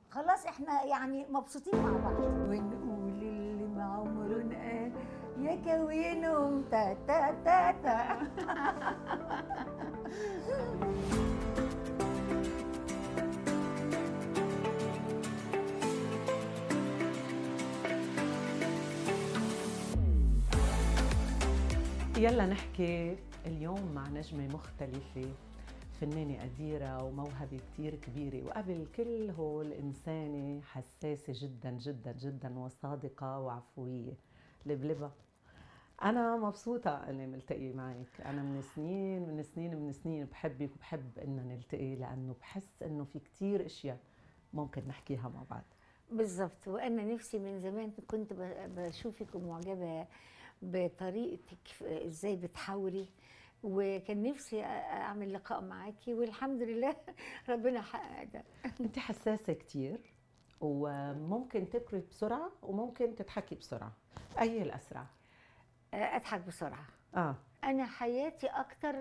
خلاص احنا يعني مبسوطين مع بعض، ونقول اللي ما عمره قال يا كوينهم تا تا تا تا. يلا نحكي اليوم مع نجمة مختلفة، فنانة قديرة وموهبة كتير كبيرة، وقبل كل هول إنسانة حساسة جدا جدا جدا وصادقة وعفوية. لبلبة، أنا مبسوطة إني ملتقي معك. أنا من سنين بحبك وبحب إننا نلتقي، لأنه بحس إنه في كتير أشياء ممكن نحكيها مع بعض. بالظبط، وانا نفسي من زمان كنت بشوفك ومعجبه بطريقتك ازاي بتحاوري، وكان نفسي اعمل لقاء معاكي، والحمد لله ربنا حقق ده. أنت حساسة كتير، وممكن تبكي بسرعة وممكن تضحكي بسرعة، أي الأسرع؟ اضحك بسرعه. آه. انا حياتي اكتر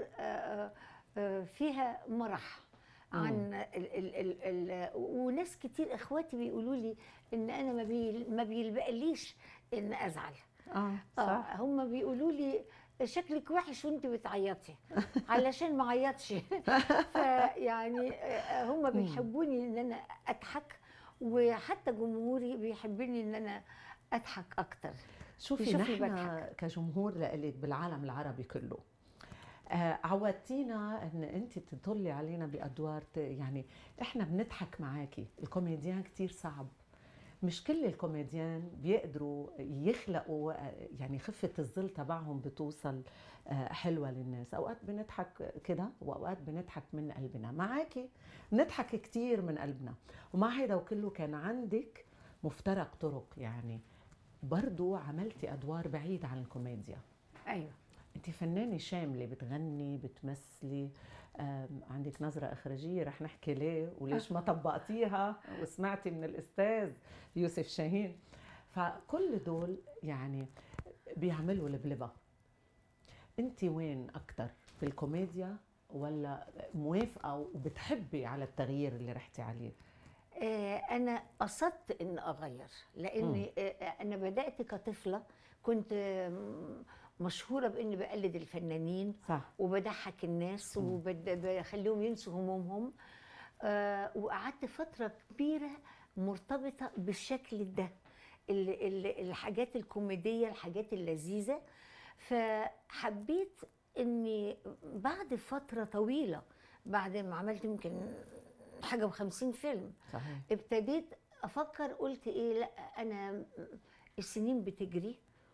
فيها مرح عن وناس كتير اخواتي بيقولوا لي ان انا ما بيلبقليش ان ازعل. صح. هم بيقولوا لي شكلك وحش وانت بتعيطي علشان ما عيطش. فيعني هم بيحبوني ان انا اضحك، وحتى جمهوري بيحبني ان انا اضحك اكتر. شوفي، نحن كجمهور لإلك بالعالم العربي كله عودتينا ان انت تطلي علينا بادوار، يعني احنا بنضحك معاكي. الكوميديان كتير صعب، مش كل الكوميديان بيقدروا يخلقوا يعني خفة الظل تبعهم بتوصل حلوة للناس. اوقات بنضحك كده واوقات بنضحك من قلبنا. معاكي بنضحك كتير من قلبنا، ومع هيدا وكله كان عندك مفترق طرق، يعني برضو عملتي ادوار بعيدة عن الكوميديا. ايوه، انت فنانة شاملة، بتغني، بتمثلي، عندك نظرة إخراجية، رح نحكي ليه وليش ما طبقتيها وسمعتي من الأستاذ يوسف شاهين. فكل دول يعني بيعملوا لبلبة. انت وين أكتر، في الكوميديا ولا موافقة وبتحبي على التغيير اللي رحتي عليه؟ أنا قصدت إن أغير، لأن أنا بدأت كطفلة، كنت مشهورة بإني بقلد الفنانين. صح. وبضحك الناس وبخليهم ينسوا همومهم. وقعدت فترة كبيرة مرتبطة بالشكل ده، الحاجات الكوميدية، الحاجات اللذيذة. فحبيت إني بعد فترة طويلة، بعد ما عملت يمكن حاجة و50 فيلم، صحيح، ابتديت أفكر، قلت إيه، لا أنا السنين بتجري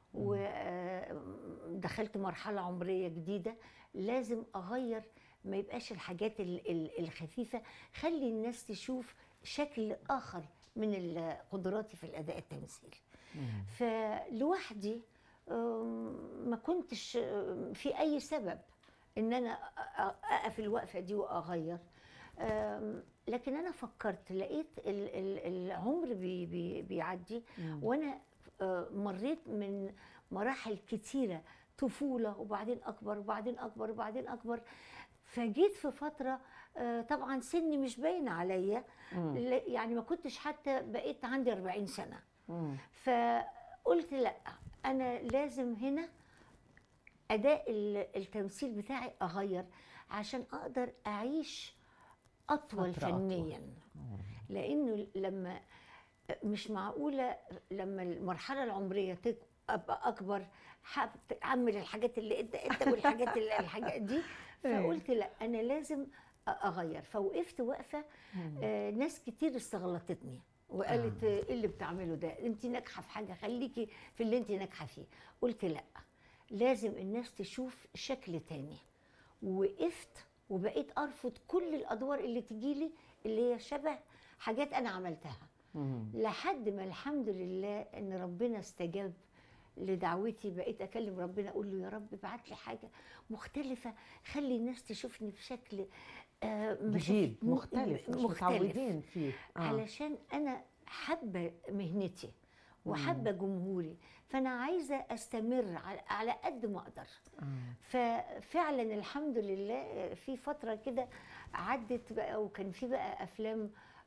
ودخلت مرحلة عمرية جديدة، لازم أغير، ما يبقاش الحاجات الخفيفة، خلي الناس تشوف شكل آخر من قدراتي في الأداء التمثيلي. فلوحدي ما كنتش في أي سبب إن أنا أقف الوقفة دي وأغير. لكن أنا فكرت، لقيت العمر بيعدي، وأنا مريت من مراحل كتيرة، طفولة وبعدين أكبر وبعدين أكبر وبعدين أكبر. فجيت في فترة طبعا سني مش باين عليا، يعني ما كنتش حتى بقيت عندي 40 سنة. فقلت لا، أنا لازم هنا أداء التمثيل بتاعي أغير عشان أقدر أعيش أطول فنيا. لأنه لما مش معقولة لما المرحلة العمرية أبقى أكبر أعمل الحاجات اللي أنت والحاجات الحاجات دي. فقلت لا، أنا لازم أغير. فوقفت وقفة، ناس كتير استغلطتني وقالت إيه اللي بتعمله ده، أنت ناجحة في حاجة، خليكي في اللي أنت ناجحة فيه. قلت لا، لازم الناس تشوف شكل تاني. وقفت وبقيت أرفض كل الأدوار اللي تجيلي اللي هي شبه حاجات أنا عملتها، لحد ما الحمد لله إن ربنا استجاب لدعوتي. بقيت أكلم ربنا أقول له يا رب ابعت لي حاجة مختلفة، خلي الناس تشوفني بشكل جديد، مختلف، مش متعودين فيه. علشان أنا حابة مهنتي وحابة جمهوري، فأنا عايزة أستمر على قد ما أقدر. ففعلا الحمد لله في فترة كده عدت بقى، وكان في بقى أفلام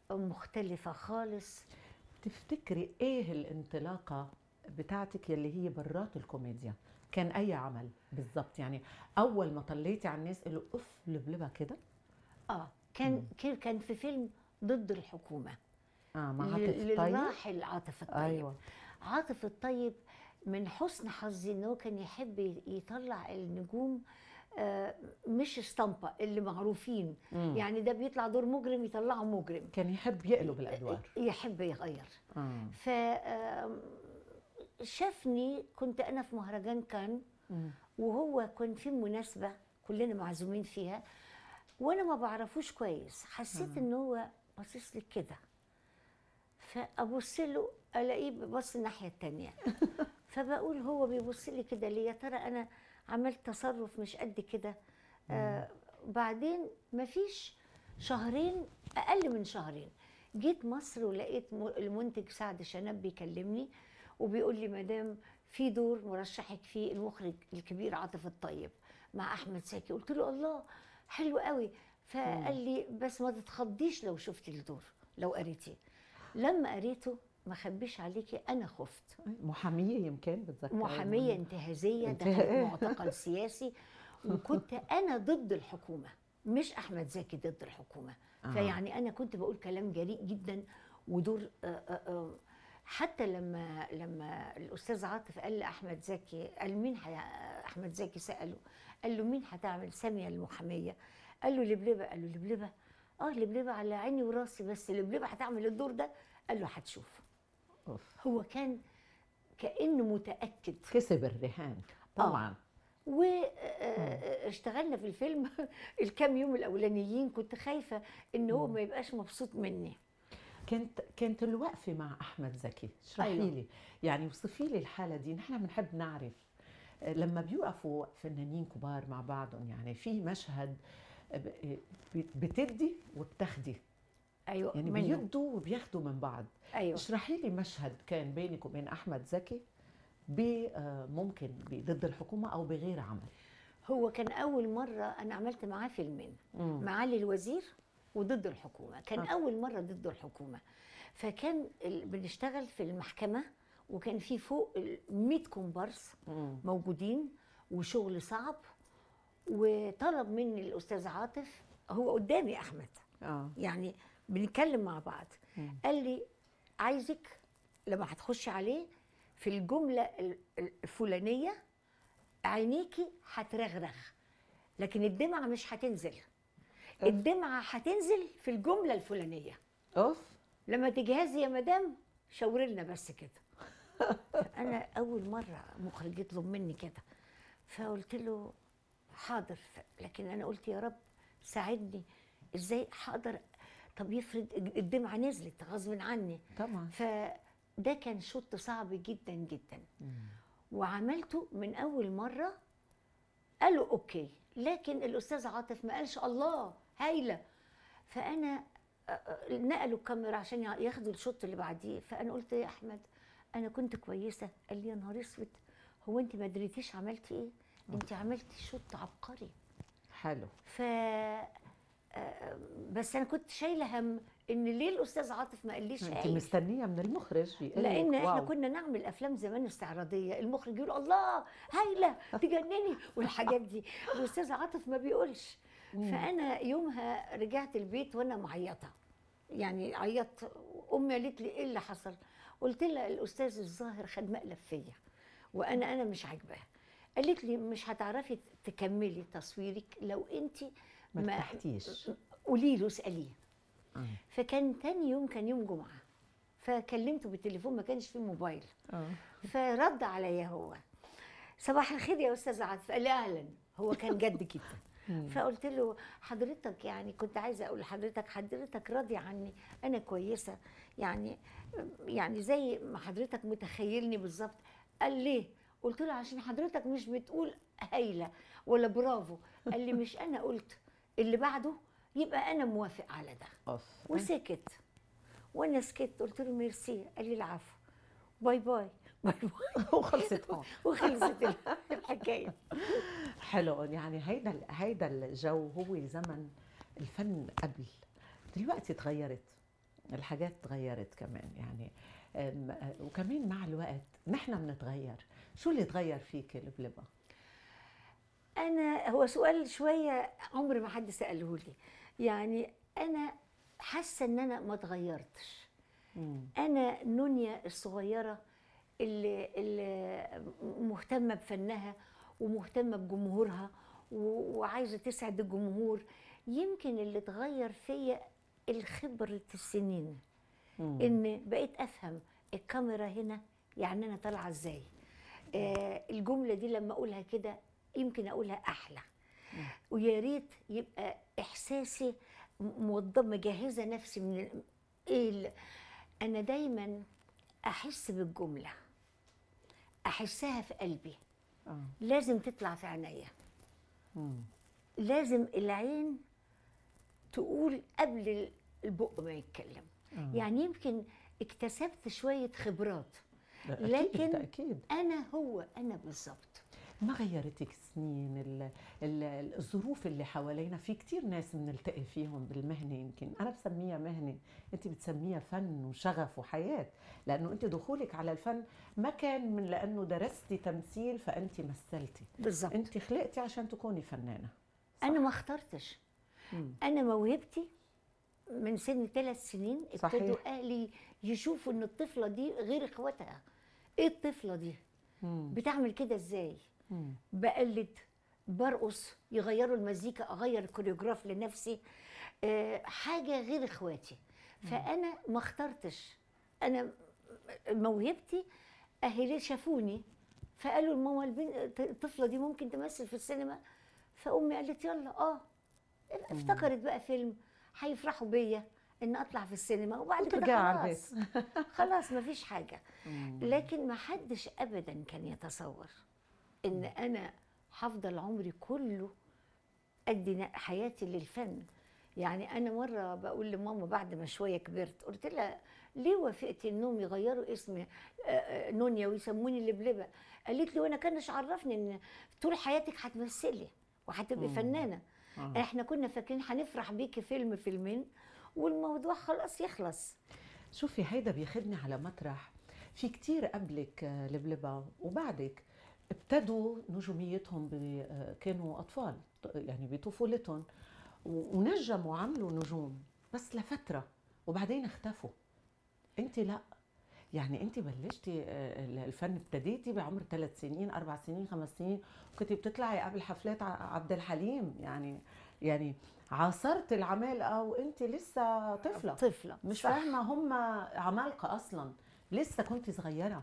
مختلفة خالص. تفتكري ايه الانطلاقه بتاعتك يلي هي برات الكوميديا؟ كان اي عمل بالضبط؟ يعني اول ما طليتي على الناس قالوا اف لبلبه كده. كان في فيلم ضد الحكومة مع عاطف الطيب. للراحل عاطف الطيب. ايوه. عاطف الطيب من حسن حظي ان هو كان يحب يطلع النجوم مش اسطمبة اللي معروفين. يعني ده بيطلع دور مجرم يطلعه مجرم، كان يحب يقلب الادوار، يحب يغير. ف شافني كنت انا في مهرجان كان، وهو كان في مناسبة كلنا معزومين فيها، وانا ما بعرفوش كويس. حسيت ان هو باصص لي كده، فابص له الاقيه ببص الناحيه التانية. فبقول هو بيبص لي كده ليه؟ يا ترى انا عملت تصرف مش قد كده؟ بعدين مفيش شهرين، اقل من شهرين، جيت مصر ولقيت المنتج سعد شنب بيكلمني وبيقول لي مدام في دور مرشحك فيه المخرج الكبير عاطف الطيب مع احمد زكي. قلت له الله حلو قوي. فقال لي بس ما تتخضيش لو شفتي الدور، لو قريتيه. لما قريته ما خبيش عليكي انا خفت. محاميه يمكن بتذكر، محاميه انتهازيه دخلت معتقل سياسي، وكنت انا ضد الحكومه مش احمد زكي ضد الحكومه. فيعني انا كنت بقول كلام جريء جدا ودور حتى لما الاستاذ عاطف قال لاحمد زكي، قال مين احمد زكي ساله، قال له مين هتعمل ساميه المحاميه؟ قال له لبلبه. قال له لبلبه؟ لبلبه على عيني وراسي، بس لبلبه هتعمل الدور ده؟ قال له هتشوف. هو كان كأنه متأكد، كسب الرهان طبعا. واشتغلنا في الفيلم الكام يوم الاولانيين كنت خايفه ان هو ما يبقاش مبسوط مني. كانت الوقفه مع احمد زكي، اشرحي لي يعني، وصفي لي الحاله دي. نحن بنحب نعرف لما بيوقفوا فنانين كبار مع بعضهم، يعني في مشهد بتدي وبتاخدي. ايوه يعني بيدوا وبياخدوا من بعض. ايوه. اشرحي لي مشهد كان بينك وبين احمد زكي ممكن ضد الحكومه او بغير عمل. هو كان اول مره انا عملت معاه فيلمين، معالي الوزير وضد الحكومه. كان اول مره ضد الحكومه. فكان بنشتغل في المحكمه، وكان في فوق 100 كومبارس موجودين، وشغل صعب. وطلب مني الاستاذ عاطف، هو قدامي احمد يعني بنتكلم مع بعض، قال لي عايزك لما هتخشي عليه في الجمله الفلانيه عينيكي هترغرغ، لكن الدمعه مش هتنزل. الدمعه هتنزل في الجمله الفلانيه. لما تجهزي يا مدام شاوري لنا بس كده. انا اول مره مخرج يطلب مني كده، فقلت له حاضر. لكن انا قلت يا رب ساعدني ازاي هقدر. طب يفرض الدمعه نزلت غصب عني طبعا. فده كان شوط صعب جدا جدا. وعملته من اول مره، قالوا اوكي، لكن الاستاذ عاطف ما قالش الله هايله. فانا نقلوا الكاميرا عشان ياخدوا الشوط اللي بعديه. فانا قلت يا احمد انا كنت كويسه. قال لي يا نهار اسود، هو انت ما دريتيش عملتي ايه؟ انت عملتي شوط عبقري. حلو. بس انا كنت شايله هم ان ليه الاستاذ عاطف ما قاليش انت مستنيه من المخرج يقول لك. لان احنا كنا نعمل افلام زمان استعراضيه، المخرج يقول الله هايله تجنني والحاجات دي، الاستاذ عاطف ما بيقولش. فانا يومها رجعت البيت وانا معيطه، يعني عيطت. امي قالت لي ايه اللي حصل؟ قلت لها الاستاذ الظاهر خد مقلب فيا وانا مش عاجباه. قالت لي مش هتعرفي تكملي تصويرك لو انت ما ارتحتيش. قولي له اساليه. فكان تاني يوم كان يوم جمعه، فكلمته بالتليفون، ما كانش فيه موبايل. فرد عليا هو، صباح الخير يا استاذ عاطف. قال لي اهلا. هو كان جد جدا. فقلت له حضرتك يعني كنت عايزه اقول حضرتك راضي عني، انا كويسه يعني زي ما حضرتك متخيلني بالظبط. قال ليه؟ قلت له عشان حضرتك مش بتقول هايله ولا برافو. قال لي مش انا قلت اللي بعده يبقى انا موافق على ده. وسكت وانا سكت. قلت له ميرسي. قال لي العفو، باي باي باي باي. وخلصت هون. وخلصت الحكايه. حلو. يعني هيدا الجو هو زمن الفن قبل. دلوقتي تغيرت الحاجات تغيرت كمان يعني. وكمان مع الوقت نحن بنتغير. شو اللي تغير فيك لبلبة؟ انا هو سؤال شويه عمر ما حد ساله لي. يعني انا حاسه ان انا ما اتغيرتش. مم. انا نونيا الصغيره اللي مهتمه بفنها ومهتمه بجمهورها وعايزه تسعد الجمهور. يمكن اللي اتغير فيا الخبره السنين، مم. ان بقيت افهم الكاميرا هنا يعني انا طالعه ازاي. الجمله دي لما اقولها كده يمكن اقولها احلى، ويا ريت يبقى احساسي موضب مجهزه نفسي من انا دايما احس بالجمله، احسها في قلبي، لازم تطلع في عينيا. لازم العين تقول قبل البق ما يتكلم. يعني يمكن اكتسبت شويه خبرات، لكن أكيد. انا بالظبط. ما غيرتك سنين الظروف اللي حوالينا؟ في كتير ناس بنلتقي فيهم بالمهنة، يمكن أنا بسميها مهنة، أنت بتسميها فن وشغف وحياة، لأنه أنت دخولك على الفن ما كان من لأنه درستي تمثيل فأنت مثلتي. بالظبط. أنت خلقتي عشان تكوني فنانة. صح؟ أنا ما اخترتش. أنا موهبتي من سن 3 سنين ابتدوا أهلي يشوفوا إن الطفلة دي غير إخواتها. إيه الطفلة دي؟ بتعمل كده إزاي؟ بقلد، برقص، يغيروا المزيكا، اغير الكوريوجراف لنفسي. حاجه غير اخواتي. فانا ما اخترتش. انا موهبتي اهلي شافوني فقالوا لماما الطفله دي ممكن تمثل في السينما. فامي قالت يلا. افتكرت بقى فيلم هيفرحوا بيا ان اطلع في السينما، وبعد كده خلاص خلاص مفيش حاجه. لكن ما حدش ابدا كان يتصور ان انا هفضل عمري كله ادي حياتي للفن. يعني انا مره بقول لماما بعد ما شويه كبرت، قلت لها ليه وافقتي انهم يغيروا اسم نونيا ويسموني لبلبة؟ قالت لي وانا كانش عرفني ان طول حياتك هتمثلي وهتبقي فنانه. احنا كنا فاكرين هنفرح بيكي فيلم فيلمين والموضوع خلاص يخلص. شوفي هيدا بياخدني على مطرح في كتير قبلك لبلبة وبعدك ابتدوا نجوميتهم كانوا أطفال يعني بطفولتهم ونجموا وعملوا نجوم بس لفترة وبعدين اختفوا. انت لا، يعني انت بلشتي الفن ابتديتي بعمر 3 سنين 4 سنين 5 سنين وكنتي بتطلعي قبل حفلات عبد الحليم. يعني عاصرت العمالقه وانت لسه طفله مش فاهمه هم عمالقه اصلا، لسه كنتي صغيره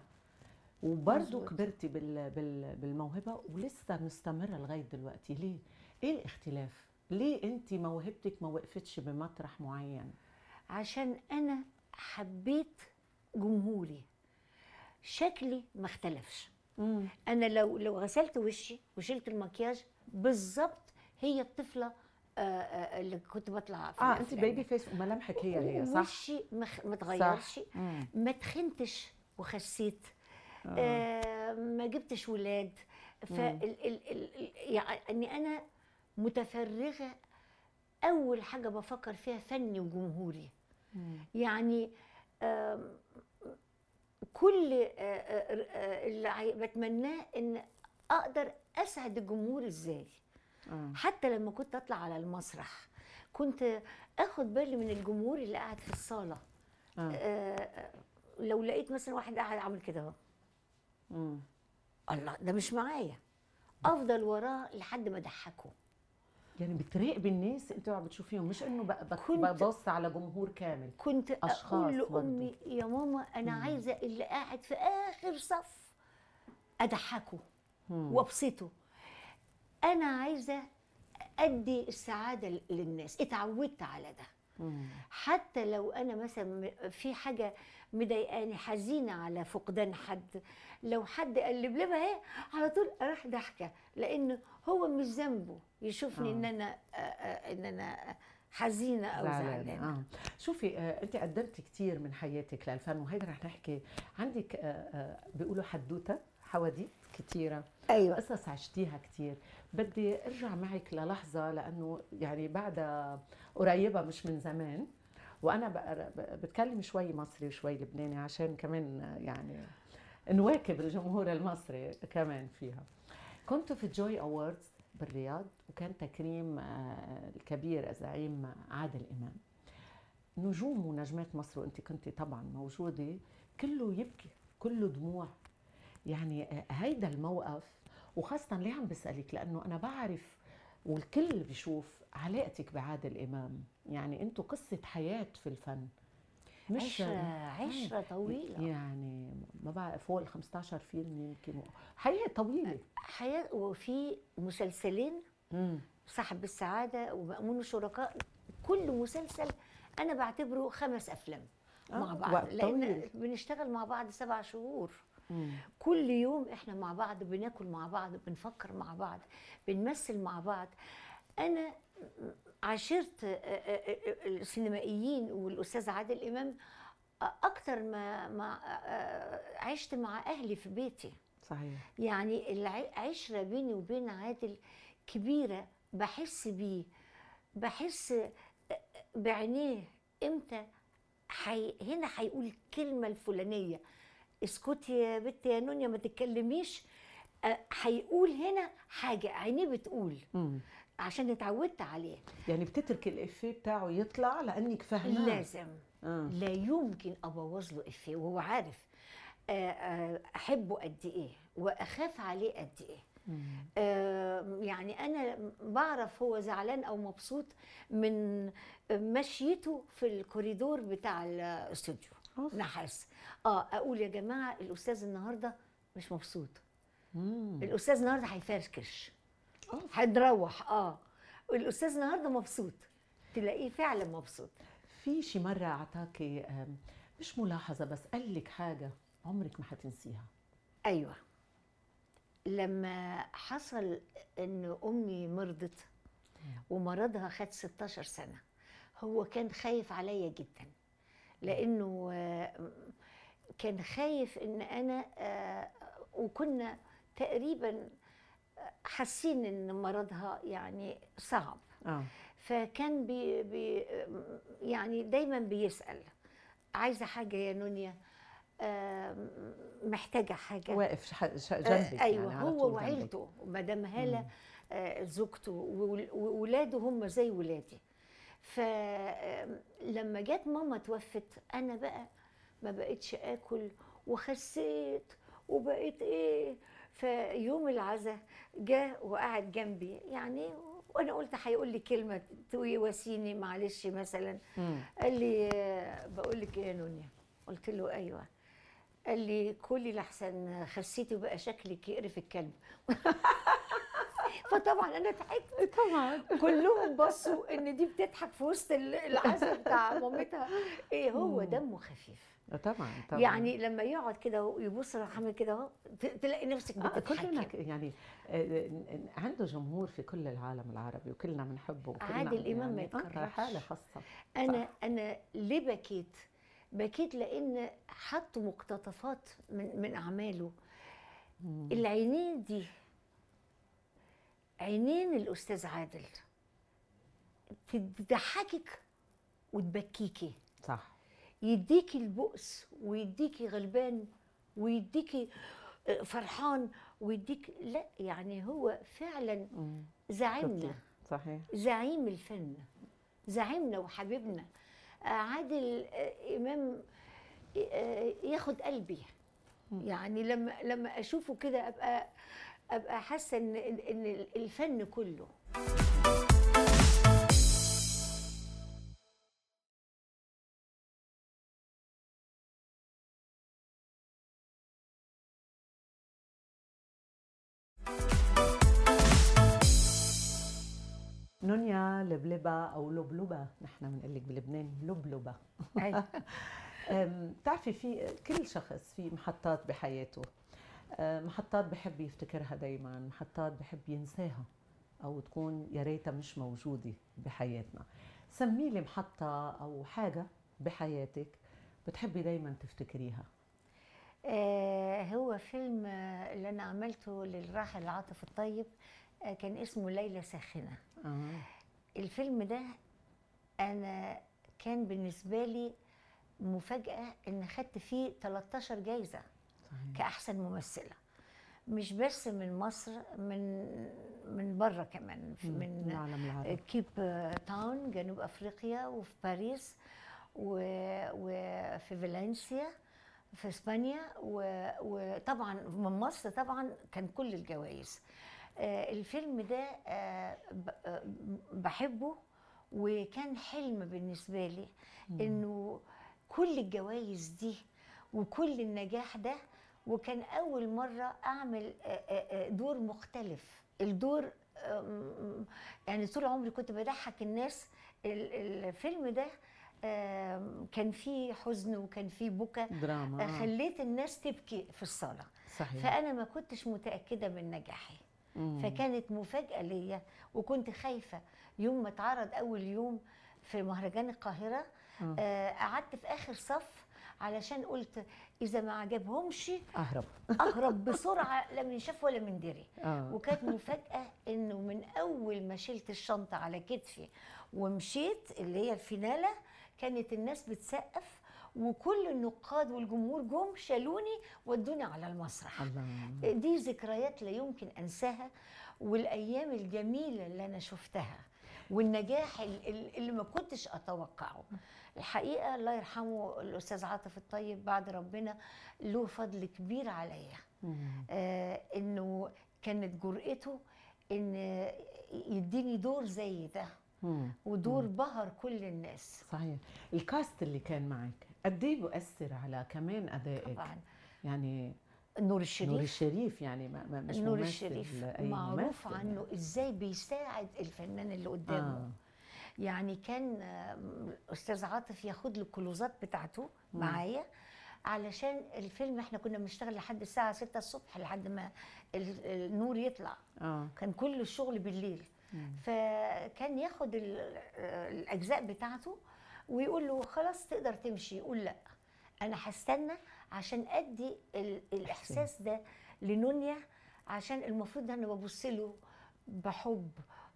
وبرضه كبرتي بالموهبه ولسه مستمره لغايه دلوقتي. ليه؟ ايه الاختلاف؟ ليه انت موهبتك ما وقفتش بمطرح معين؟ عشان انا حبيت جمهوري، شكلي ما اختلفش. انا لو غسلت وشي وشلت المكياج بالظبط هي الطفله اللي كنت بطلع في انت بيبي فيس وملامحك هي صح. وشي ما اتغيرش، ما تخنتش وخسيت، ما جبتش ولاد. يعني انا متفرغه. اول حاجه بفكر فيها فني وجمهوري. يعني كل اللي بتمناه ان اقدر اسعد الجمهور ازاي. حتى لما كنت اطلع على المسرح كنت اخد بالي من الجمهور اللي قاعد في الصاله. لو لقيت مثلا واحد قاعد عامل كده اهو، الله ده مش معايا، افضل وراه لحد ما اضحكه. يعني بتراقبي الناس انت عم بتشوفيهم، مش انه ببص على جمهور كامل. كنت اقول لامي يا ماما انا عايزه اللي قاعد في اخر صف اضحكه وابسطه. انا عايزه ادي السعاده للناس، اتعودت على ده. حتى لو انا مثلا في حاجه مضايقاني حزينه على فقدان حد، لو حد قال لي بلبة اهي على طول اروح ضحكه، لان هو مش ذنبه يشوفني ان انا حزينه او زعلانه. شوفي انت قدمتي كثير من حياتك للفن وهيدا رح نحكي. عندك بيقولوا حدوته حواديت كثيره. ايوه قصص عشتيها كثير. بدي ارجع معك للحظه لانه يعني بعدها قريبه مش من زمان، وانا بتكلم شوي مصري وشوي لبناني عشان كمان يعني نواكب الجمهور المصري كمان فيها. كنت في جوي أواردز بالرياض، وكان تكريم الكبير الزعيم عادل إمام. نجوم ونجمات مصر وانت كنتي طبعا موجودة، كله يبكي، كله دموع. يعني هيدا الموقف، وخاصة ليه عم بسألك لأنه أنا بعرف والكل بيشوف علاقتك بعادل إمام. يعني انتوا قصة حياة في الفن، مش عشرة طويلة، يعني ما بعرف فوق ال 15 فيلم يمكن، حياة طويلة. حياة. وفي مسلسلين، صاحب السعادة ومأمون الشركاء، كل مسلسل أنا بعتبره 5 أفلام مع بعض، لأن بنشتغل مع بعض 7 شهور. كل يوم إحنا مع بعض، بناكل مع بعض، بنفكر مع بعض، بنمثل مع بعض. أنا عاشرت السينمائيين والأستاذ عادل إمام أكتر ما عشت مع أهلي في بيتي. صحيح. يعني العشرة بيني وبين عادل كبيرة، بحس بيه، بحس بعينيه امتى هنا هيقول الكلمة الفلانية، اسكتي يا بنت يا نونيا ما تتكلميش، هيقول هنا حاجة عينيه بتقول. عشان اتعودت عليه. يعني بتترك الإفيه بتاعه يطلع لأنك فاهماه. لازم. لا يمكن أبوظ له إفيه، وهو عارف أحبه قد إيه وأخاف عليه قد إيه. يعني أنا بعرف هو زعلان أو مبسوط من مشيته في الكوريدور بتاع الاستوديو نحاس. أقول يا جماعة الأستاذ النهاردة مش مبسوط، الأستاذ النهاردة هيفركش، هتروح. الأستاذ النهاردة مبسوط، تلاقيه فعلا مبسوط. في شي مرة أعطاكي مش ملاحظة بس قال لك حاجة عمرك ما هتنسيها؟ أيوة، لما حصل إن أمي مرضت ومرضها خد 16 سنة، هو كان خايف عليا جدا، لأنه كان خايف إن أنا وكنا تقريبا حاسين إن مرضها يعني صعب. فكان يعني دايما بيسأل عايزة حاجة يا نونيا، محتاجة حاجة، واقف جنبك. أيوة، يعني هو وعيلته، مدام هالة زوجته وولاده هم زي ولادي. فلما جت ماما توفت أنا بقى ما بقتش آكل وخسيت وبقيت إيه. فيوم العزاء جاء وقعد جنبي يعني، وانا قلت هيقول لي كلمه تواسيني معلش مثلا. قال لي بقول لك ايه يا نونيا؟ قلت له ايوه. قال لي كلي لحسن خسيتي وبقى شكلك يقرف الكلب. فطبعا انا ضحكت، طبعا كلهم بصوا ان دي بتضحك في وسط العزاء بتاع مامتها. ايه هو دمه خفيف. طبعا. يعني لما يقعد كده ويبص راح عامل كده اهو، تلاقي نفسك بتضحكي. يعني عنده جمهور في كل العالم العربي وكلنا بنحبه. عادل امام ما يتكررش. حاله خاصه. انا ليه بكيت لان حطوا مقتطفات من اعماله. العينين دي عينين الاستاذ عادل، تضحكك وتبكيكي. صح. يديكي البؤس ويديكي غلبان ويديكي فرحان ويديك، لا يعني هو فعلا زعيمنا. صحيح. زعيم الفن، زعيمنا وحبيبنا. عادل امام ياخد قلبي. يعني لما اشوفه كده ابقى حاسه ان الفن كله. نونيا لبلبة أو لبلبة، نحن بنقول لك بلبنان لبلبة. بتعرفي في كل شخص في محطات بحياته، محطات بحب يفتكرها دايما، محطات بحب ينساها أو تكون يا ريتها مش موجودة بحياتنا. سمي لي محطة أو حاجة بحياتك بتحبي دايما تفتكريها. هو فيلم اللي أنا عملته للراحل عاطف الطيب، كان اسمه ليلة ساخنة. الفيلم ده أنا كان بالنسبه لي مفاجاه ان خدت فيه 13 جايزه كاحسن ممثله، مش بس من مصر، من بره كمان، من العالم العربي. كيب تاون جنوب افريقيا، وفي باريس، وفي فالنسيا في اسبانيا، وطبعا من مصر طبعا كان كل الجوائز. الفيلم ده بحبه، وكان حلم بالنسبه لي انه كل الجوائز دي وكل النجاح ده، وكان اول مره اعمل دور مختلف. الدور يعني طول عمري كنت بضحك الناس. الفيلم ده كان فيه حزن وكان فيه بكا، دراما. خليت الناس تبكي في الصالة. صحيح. فأنا ما كنتش متأكدة من نجاحي، فكانت مفاجأة ليا، وكنت خايفة. يوم ما اتعرض أول يوم في مهرجان القاهرة، قعدت في آخر صف، علشان قلت إذا ما عجبهمش أهرب بسرعة، لا من شاف ولا من دري. وكانت مفاجأة إنه من أول ما شلت الشنطة على كتفي ومشيت اللي هي الفينالة، كانت الناس بتسقف، وكل النقاد والجمهور جم شالوني ودوني على المسرح. دي ذكريات لا يمكن أنساها، والأيام الجميلة اللي أنا شفتها، والنجاح اللي ما كنتش أتوقعه. الحقيقة الله يرحمه الأستاذ عاطف الطيب، بعد ربنا له فضل كبير عليا، إنه كانت جرأته إن يديني دور زي ده، ودور بهر كل الناس. صحيح. الكاست اللي كان معك قد ايه بيؤثر على كمان ادائك؟ طبعا يعني نور الشريف يعني مش نور ممثل، الشريف أي معروف ممثل عنه ازاي بيساعد الفنان اللي قدامه. يعني كان استاذ عاطف ياخد له الكلوزات بتاعته معايا، علشان الفيلم احنا كنا بنشتغل لحد الساعه 6 الصبح لحد ما النور يطلع. كان كل الشغل بالليل. فكان ياخد الاجزاء بتاعته ويقول له خلاص تقدر تمشي، يقول لا انا هستنى عشان ادي الاحساس ده لنونيا، عشان المفروض انا ببص له بحب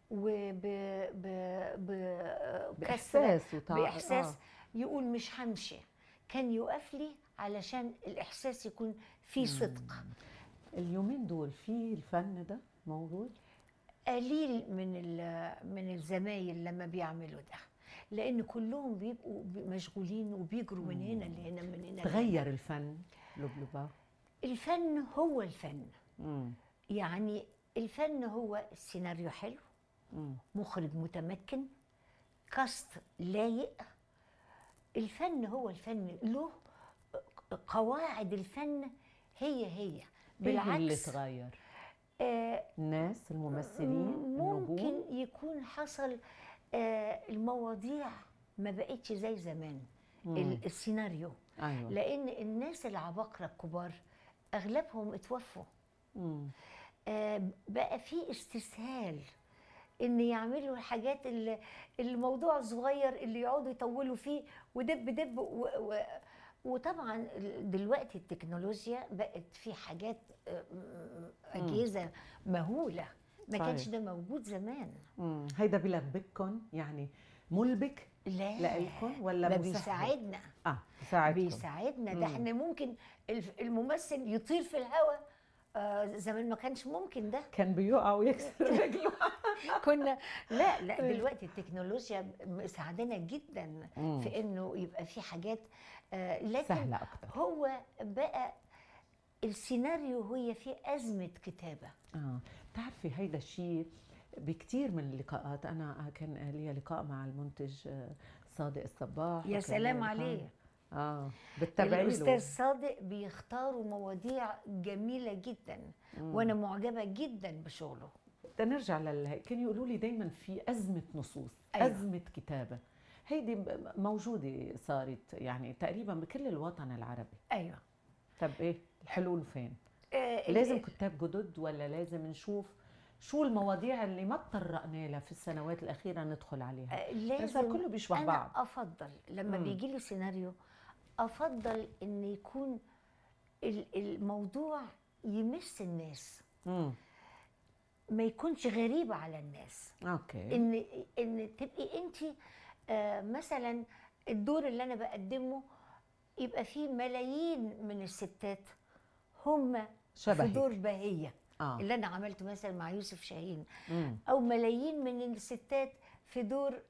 باحساس يقول مش همشي. كان يقف لي علشان الاحساس يكون فيه صدق. اليومين دول في الفن ده موجود؟ قليل من الزمايل لما بيعملوا ده، لان كلهم بيبقوا مشغولين وبيجروا من هنا لهنا من هنا. تغير الفن لبلبة؟ الفن هو الفن. يعني الفن هو سيناريو حلو، مخرج متمكن، كاست لايق. الفن هو الفن، له قواعد الفن هي بالعكس. ايه اللي اتغير؟ الناس، الممثلين، ممكن النجوم؟ يكون حصل المواضيع ما بقتش زي زمان. السيناريو. أيوة. لان الناس العباقرة الكبار اغلبهم اتوفوا. بقى في استسهال ان يعملوا الحاجات اللي الموضوع صغير اللي يقعدوا يطولوا فيه ودب وطبعا دلوقتي التكنولوجيا بقت في حاجات اجهزه مهوله، ما كانش ده موجود زمان. هيدا بيلبككم يعني ملبك؟ لا لكم ولا ده بيساعدنا؟ بيساعدنا. ده احنا ممكن الممثل يطير في الهواء، زمان ما كانش ممكن ده، كان بيقع ويكسر رجله. كنا لا دلوقتي التكنولوجيا مساعدنا جدا في انه يبقى في حاجات لكن سهله اكتر. هو بقى السيناريو هي في ازمه كتابه. بتعرفي هيدا الشيء بكتير من اللقاءات. انا كان لي لقاء مع المنتج صادق الصباح. يا سلام عليه. بتتابعي له؟ الاستاذ صادق بيختاروا مواضيع جميله جدا، وانا معجبه جدا بشغله. نرجع كانوا يقولوا لي دايما في ازمه نصوص. أيوة. ازمه كتابه هيدي موجوده صارت يعني تقريبا بكل الوطن العربي. ايوه. طب ايه الحلول فين؟ لازم كتاب جدد ولا لازم نشوف شو المواضيع اللي ما تطرقنا لها في السنوات الاخيره ندخل عليها؟ لازم. كله بيشبه أنا بعض. افضل لما بيجي لي سيناريو افضل ان يكون الموضوع يمس الناس، ما يكونش غريب على الناس. اوكي. ان تبقي انت مثلا الدور اللي انا بقدمه يبقى فيه ملايين من الستات هم في شبهك. دور بهية اللي انا عملته مثلا مع يوسف شاهين، او ملايين من الستات في دور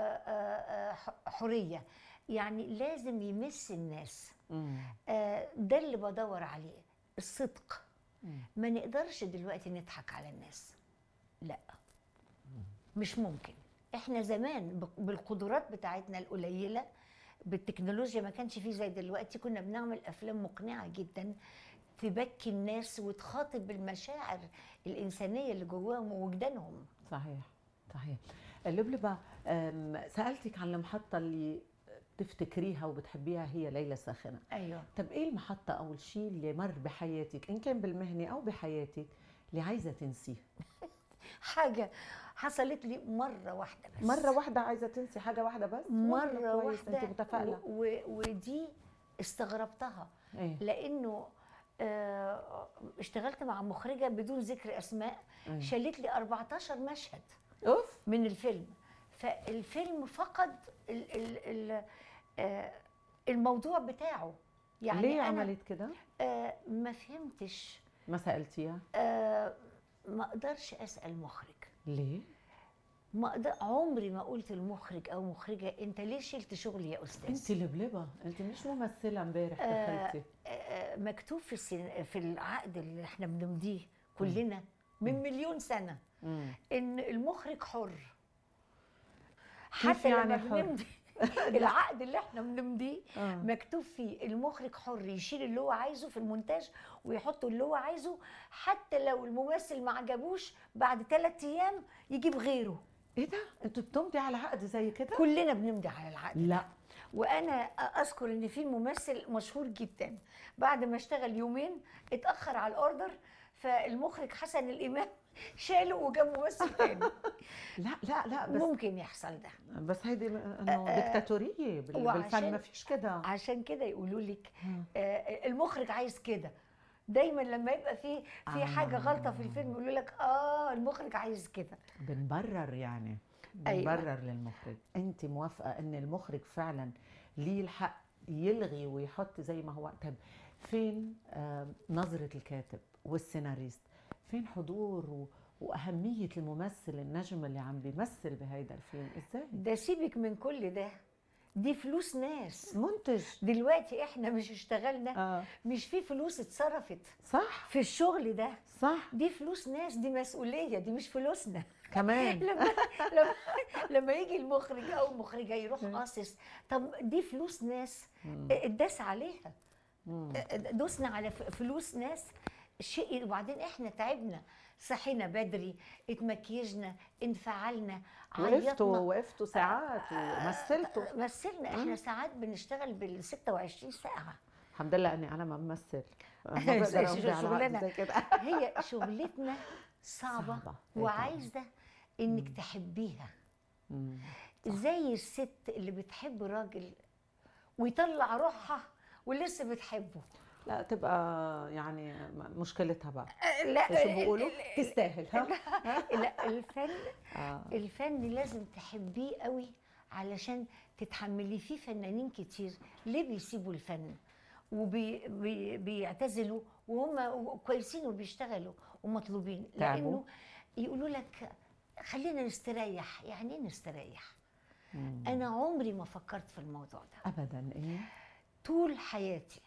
حورية. يعني لازم يمس الناس. ده اللي بدور عليه، الصدق. ما نقدرش دلوقتي نضحك على الناس، لا، مش ممكن. احنا زمان بالقدرات بتاعتنا القليلة، بالتكنولوجيا ما كانش فيه زي دلوقتي، كنا بنعمل افلام مقنعة جدا تبكي الناس وتخاطب المشاعر الإنسانية اللي جواهم ووجدانهم. صحيح صحيح. لبلبة، سألتك عن المحطة اللي تفتكريها وبتحبيها، هي ليلة ساخنة. أيوة. طب ايه المحطة او الشيء اللي مر بحياتك ان كان بالمهنة او بحياتك اللي عايزة تنسيه؟ حاجة حصلت لي مرة واحدة بس. مرة واحدة عايزة تنسي حاجة واحدة بس؟ مرة واحدة. انت متفائلة. ودي استغربتها. ايه؟ لأنه اشتغلت مع مخرجة بدون ذكر أسماء. ايه؟ شالت لي 14 مشهد اوف من الفيلم. فالفيلم فقد ال الموضوع بتاعه. يعني ليه عملت كده؟ ما فهمتش. ما سألتيها؟ ما اقدرش اسال مخرج. ليه؟ ما أقدر، عمري ما قلت لمخرج او مخرجه انت ليه شلت شغلي يا استاذ؟ انت لبلبة، انت مش ممثله امبارح دخلتي. مكتوب في العقد اللي احنا بنمضيه كلنا من مليون سنه ان المخرج حر. حتى يعني لما بنمضي العقد اللي احنا بنمضيه مكتوب فيه المخرج حر يشيل اللي هو عايزه في المونتاج ويحط اللي هو عايزه، حتى لو الممثل ما عجبوش بعد 3 ايام يجيب غيره. ايه ده؟ انتوا بتمضي على عقد زي كده؟ كلنا بنمضي على العقد. لا. وانا اذكر ان في ممثل مشهور جدا بعد ما اشتغل يومين اتاخر على الاوردر، فالمخرج حسن الامام شاله وجاب ممثل تاني. لا لا لا، بس ممكن يحصل ده، بس هيدي انه ديكتاتوريه بالفن، ما فيش كده. عشان كده يقولوا لك المخرج عايز كده. دايما لما يبقى في حاجه غلطه في الفيلم يقولوا لك المخرج عايز كده. بنبرر يعني، بنبرر للمخرج. انت موافقه ان المخرج فعلا ليه الحق يلغي ويحط زي ما هو؟ طب فين نظره الكاتب والسيناريست؟ فين حضور واهميه الممثل النجم اللي عم بيمثل بهيدا الفيلم؟ ازاي ده؟ سيبك من كل ده، دي فلوس ناس. منتج. دلوقتي احنا مش اشتغلنا مش في فلوس اتصرفت صح في الشغل ده؟ صح. دي فلوس ناس، دي مسؤولية، دي مش فلوسنا كمان. لما يجي المخرج او المخرجة يروح قاصص، طب دي فلوس ناس اتداس عليها. دوسنا على فلوس ناس شيء. وبعدين احنا تعبنا، صحينا بدري، اتمكيجنا، انفعلنا، وقفتوا ساعات ومثلتوا. مثلنا. احنا ساعات بنشتغل بال 26 ساعة. الحمد لله اني انا ما بمثل. شغلنا هي شغلتنا صعبة وعايزة انك تحبيها. زي الست اللي بتحب راجل ويطلع روحها ولسه بتحبه، لا تبقى يعني مشكلتها بقى. لا شو بيقولوا؟ تستاهل. لا الفن لازم تحبيه قوي علشان تتحمليه. فيه فنانين كتير ليه بيسيبوا الفن وبيعتزلوا وهم كويسين وبيشتغلوا ومطلوبين؟ لانه يقولوا لك خلينا نستريح. يعني ايه نستريح؟ انا عمري ما فكرت في الموضوع ده ابدا. ايه؟ طول حياتي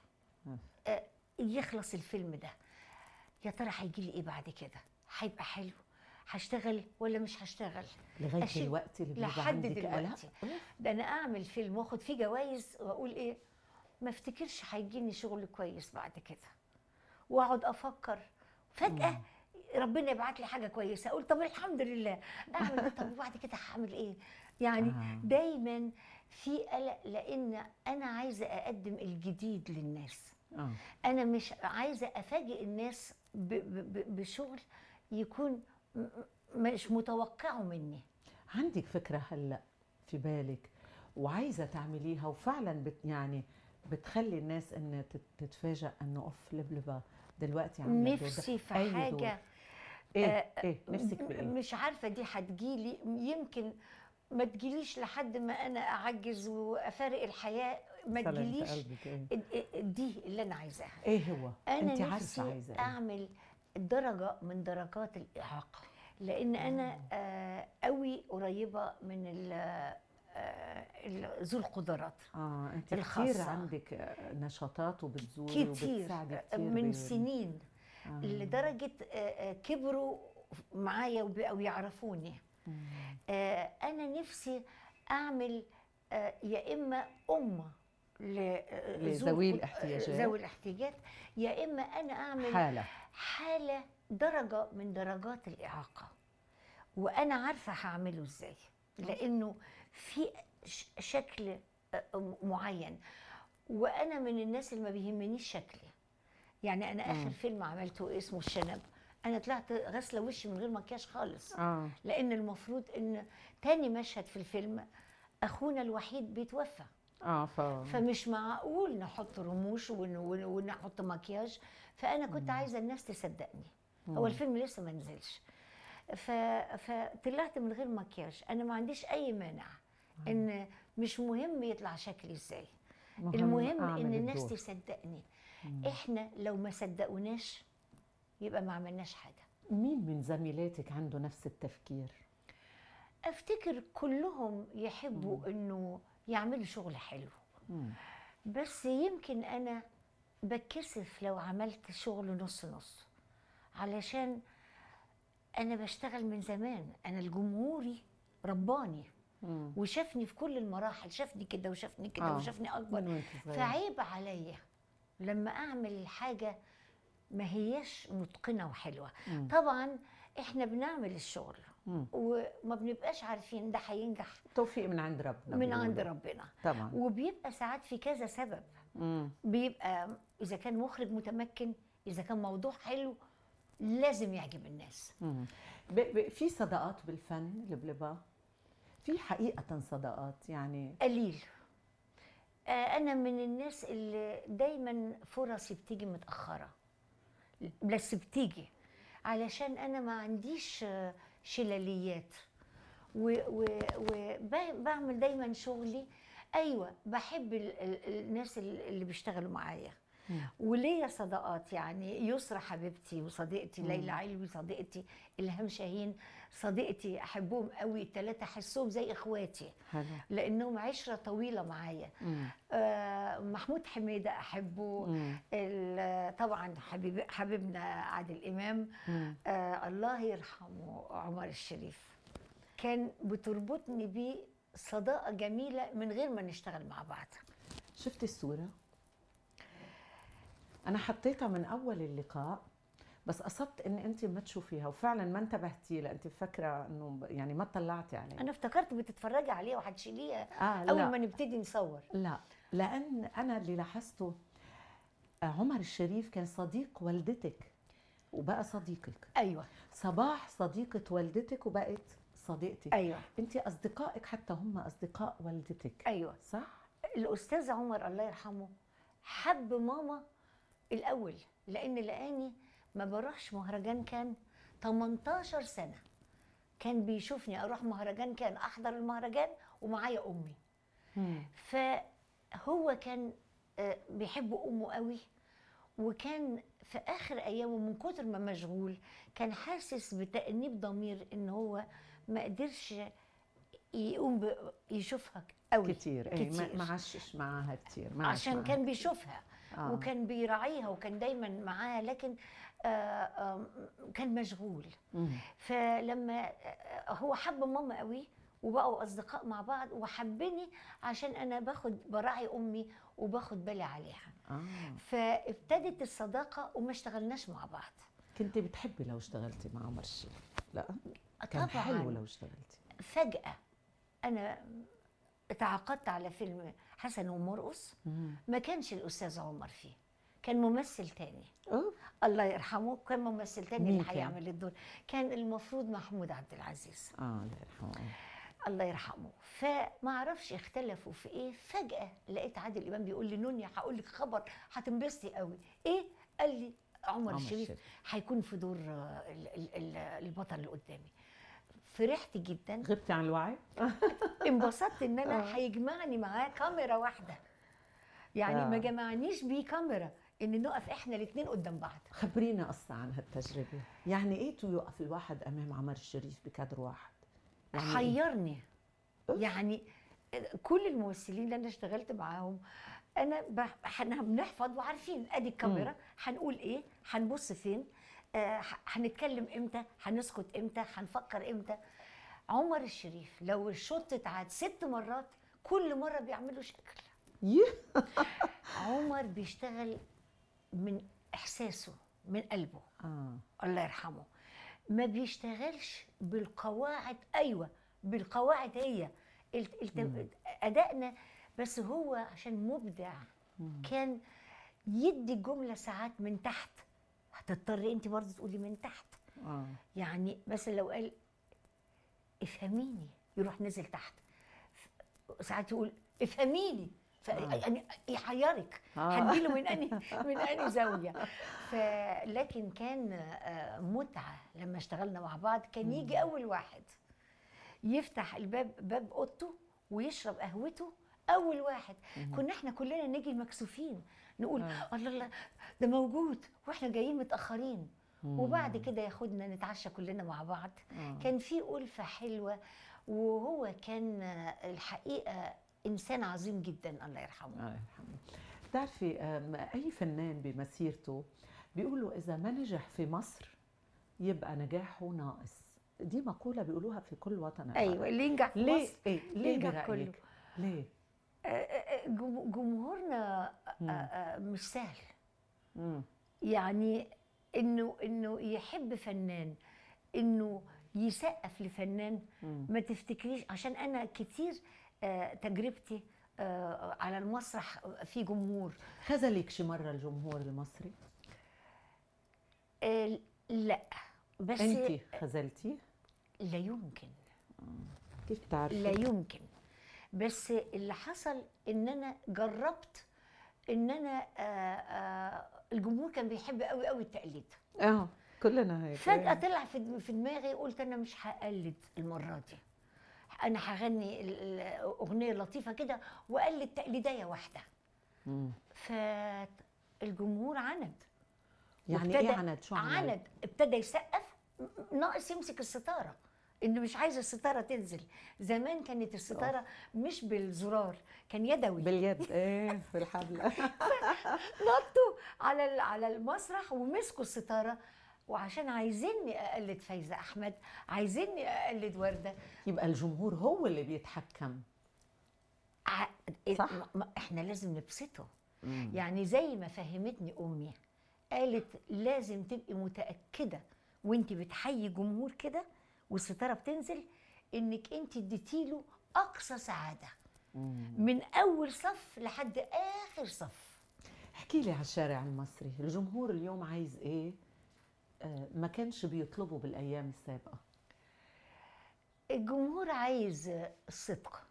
يخلص الفيلم ده يا ترى هيجي لي ايه بعد كده؟ هيبقى حلو؟ هشتغل ولا مش هشتغل؟ لغايه دلوقتي اللي لحد دلوقتي ده انا اعمل فيلم واخد فيه جوائز واقول ايه، ما افتكرش هيجيني شغل كويس بعد كده، واقعد افكر فجاه ربنا يبعت لي حاجه كويسه اقول طب الحمد لله اعمل ده. طب وبعد كده هعمل ايه؟ يعني دايما في قلق، لان انا عايزه اقدم الجديد للناس. انا مش عايزه افاجئ الناس بشغل يكون مش متوقعه مني. عندك فكره هلا في بالك وعايزه تعمليها وفعلا يعني بتخلي الناس ان تتفاجئ انه اوف لبلبة دلوقتي عم نفسي في حاجه. ايه نفسك بايه؟ مش عارفه دي هتجيلي، يمكن ما تجيليش لحد ما انا اعجز وافارق الحياه، ما سلامة تجيليش. قلبك. ايه؟ دي اللي انا عايزاها. ايه هو؟ انا انت عارفه نفسي عايزه ايه؟ اعمل درجه من درجات الاعاقه، لان انا قوي قريبه من ذو القدرات انت كتير الخاصة. عندك نشاطات وبتزوري كتير وبتساعدي كتير من سنين، آه. لدرجه كبروا معايا او يعرفوني. انا نفسي اعمل يا اما لذوي الاحتياجات، ذوي الاحتياجات، يا اما انا اعمل حاله درجه من درجات الاعاقه، وانا عارفه هعمله ازاي، لانه في شكل معين، وانا من الناس اللي ما بيهمنيش شكلي. يعني انا اخر فيلم عملته اسمه الشنب، انا طلعت غاسله وشي من غير مكياج خالص. لان المفروض ان تاني مشهد في الفيلم اخونا الوحيد بيتوفى. فمش معقول نحط رموش ونحط مكياج، فانا كنت عايزه الناس تصدقني. هو الفيلم لسه ما نزلش، فطلعت من غير مكياج. انا ما عنديش اي مانع، ان مش مهم يطلع شكلي ازاي، المهم ان الناس تصدقني. احنا لو ما صدقوناش يبقى ما عملناش حاجه. مين من زميلاتك عنده نفس التفكير؟ افتكر كلهم يحبوا انه يعملوا شغل حلو، بس يمكن انا بتكسف لو عملت شغل نص نص، علشان انا بشتغل من زمان. انا الجمهوري رباني وشافني في كل المراحل، شافني كده وشافني كده وشافني اكبر، فعيب عليا لما اعمل حاجه ما هياش متقنه وحلوه. طبعا احنا بنعمل الشغل وما بنبقاش عارفين ده هينجح، توفيق من عند ربنا، من عند ربنا طبعا. وبيبقى ساعات في كذا سبب. بيبقى اذا كان مخرج متمكن، اذا كان موضوع حلو لازم يعجب الناس. في صداقات بالفن لبلبة؟ في حقيقة صداقات يعني؟ قليل. انا من الناس اللي دايما فرصي بتيجي متأخرة، بس بتيجي علشان انا ما عنديش شلاليات، وبعمل دايما شغلي. ايوه بحب الناس اللي بيشتغلوا معايا، وليا صداقات، يعني يسرى حبيبتي وصديقتي، ليلى علوي صديقتي، إلهام شاهين صديقتي، احبهم قوي الثلاثه، احسهم زي اخواتي لانهم عشره طويله معايا. محمود حميده احبه، طبعا حبيبنا عادل امام، الله يرحمه عمر الشريف، كان بتربطني بيه صداقه جميله من غير ما نشتغل مع بعض. شفتي الصوره؟ أنا حطيتها من أول اللقاء، بس قصدت إن أنت ما تشوفيها، وفعلا ما انتبهتي لها. أنت فاكرة إنه يعني ما اطلعتي عليها؟ أنا افتكرت بتتفرجي عليها وهتشيليها أول ما نبتدي نصور. لا، لأن أنا اللي لاحظته عمر الشريف كان صديق والدتك وبقى صديقك. أيوة. صباح صديقة والدتك وبقت صديقتي. أيوة. أنت أصدقائك حتى هم أصدقاء والدتك. أيوة صح؟ الأستاذ عمر الله يرحمه حب ماما الأول، لأن لقاني ما بروحش مهرجان، كان 18 سنة كان بيشوفني أروح مهرجان، كان أحضر المهرجان ومعايا أمي. فهو كان بيحب أمه قوي، وكان في آخر أيامه من كتر ما مشغول كان حاسس بتأنيب ضمير إن هو ما قدرش يقوم يشوفها قوي كتير. ما عشش معاها كتير، عشان كان بيشوفها وكان بيراعيها وكان دايما معاها، لكن كان مشغول. فلما هو حب ماما قوي وبقوا اصدقاء مع بعض، وحبني عشان انا براعي امي وباخد بالي عليها. فابتدت الصداقه وما اشتغلناش مع بعض. كنت بتحبي لو اشتغلتي مع عمر الشريف؟ لا طبعا كان حلو لو اشتغلتي. فجأة انا اتعاقدت على فيلم حسن ومرقص، ما كانش الأستاذ عمر فيه، كان ممثل تاني. الله يرحمه، كان ممثل تاني اللي هيعمل الدور، كان المفروض محمود عبد العزيز. الله يرحمه. الله يرحمه. فما اعرفش اختلفوا في ايه، فجأة لقيت عادل إمام بيقول لي نونيا هقول لك خبر هتنبسطي قوي. ايه؟ قال لي عمر الشريف هيكون في دور البطل اللي قدامي. فرحت جدا، غبتي عن الوعي؟ انبسطت ان انا هيجمعني معاه كاميرا واحده، يعني ما جمعنيش بيه كاميرا، ان نقف احنا الاثنين قدام بعض. خبرينا قصة عن هالتجربة، يعني ايه يوقف الواحد امام عمر الشريف بكادر واحد؟ يعني حيرني يعني كل الممثلين اللي انا اشتغلت معاهم انا احنا بنحفظ وعارفين ادي الكاميرا هنقول ايه، هنبص فين، هنتكلم امتى، هنسكت امتى، هنفكر امتى. عمر الشريف لو الشوط اتعاد 6 مرات كل مره بيعملوا شكل. عمر بيشتغل من احساسه من قلبه. الله يرحمه. ما بيشتغلش بالقواعد، ايوه بالقواعد هي ادائنا، بس هو عشان مبدع كان يدي الجمله ساعات من تحت، هتضطري انت برضه تقولي من تحت. يعني مثلا لو قال افهميني يروح نزل تحت، ساعات يقول افهميني يعني يحيرك هديله من اني زاويه. لكن كان متعه لما اشتغلنا مع بعض. كان يجي اول واحد يفتح الباب، باب اوضته ويشرب قهوته اول واحد. كنا احنا كلنا نيجي مكسوفين نقول الله الله ده موجود واحنا جايين متاخرين. وبعد كده ياخدنا نتعشى كلنا مع بعض. كان في ألفة حلوه، وهو كان الحقيقه انسان عظيم جدا الله يرحمه. الله يرحمه. بتعرفي اي فنان بمسيرته بيقولوا اذا ما نجح في مصر يبقى نجاحه ناقص. دي مقوله بيقولوها في كل وطن. ايوه اللي ينجح في مصر ليه ينجح كله؟ ليه؟ جمهورنا مش سهل. يعني انه يحب فنان، انه يسقف لفنان. ما تفتكريش عشان انا كتير تجربتي على المسرح في جمهور. خذلك شي مره الجمهور المصري؟ لا بس انت خذلتي؟ لا يمكن. كيف تعرفي؟ لا يمكن. بس اللي حصل ان انا جربت ان انا الجمهور كان بيحب قوي قوي التقليد. كلنا هيك. فجأة طلع في دماغي، قلت انا مش هقلد المرة دي، انا هغني اغنية لطيفة كده واقلد تقليدية واحدة. فالجمهور عند. يعني ايه عند؟ شو عند؟ ابتدى يسقف، ناقص يمسك الستارة، انه مش عايز الستاره تنزل. زمان كانت الستاره مش بالزرار، كان يدوي باليد. في الحبل. نطوا على المسرح ومسكوا الستاره، وعشان عايزيني اقلد فايزه احمد، عايزيني اقلد ورده. يبقى الجمهور هو اللي بيتحكم. صح. احنا لازم نبسطه. يعني زي ما فهمتني امي، قالت لازم تبقي متاكده وانت بتحيي جمهور كده والستاره بتنزل انك انت اديتيله اقصى سعاده من اول صف لحد اخر صف. احكي لي على الشارع المصري، الجمهور اليوم عايز ايه ما كانش بيطلبه بالايام السابقه؟ الجمهور عايز الصدق.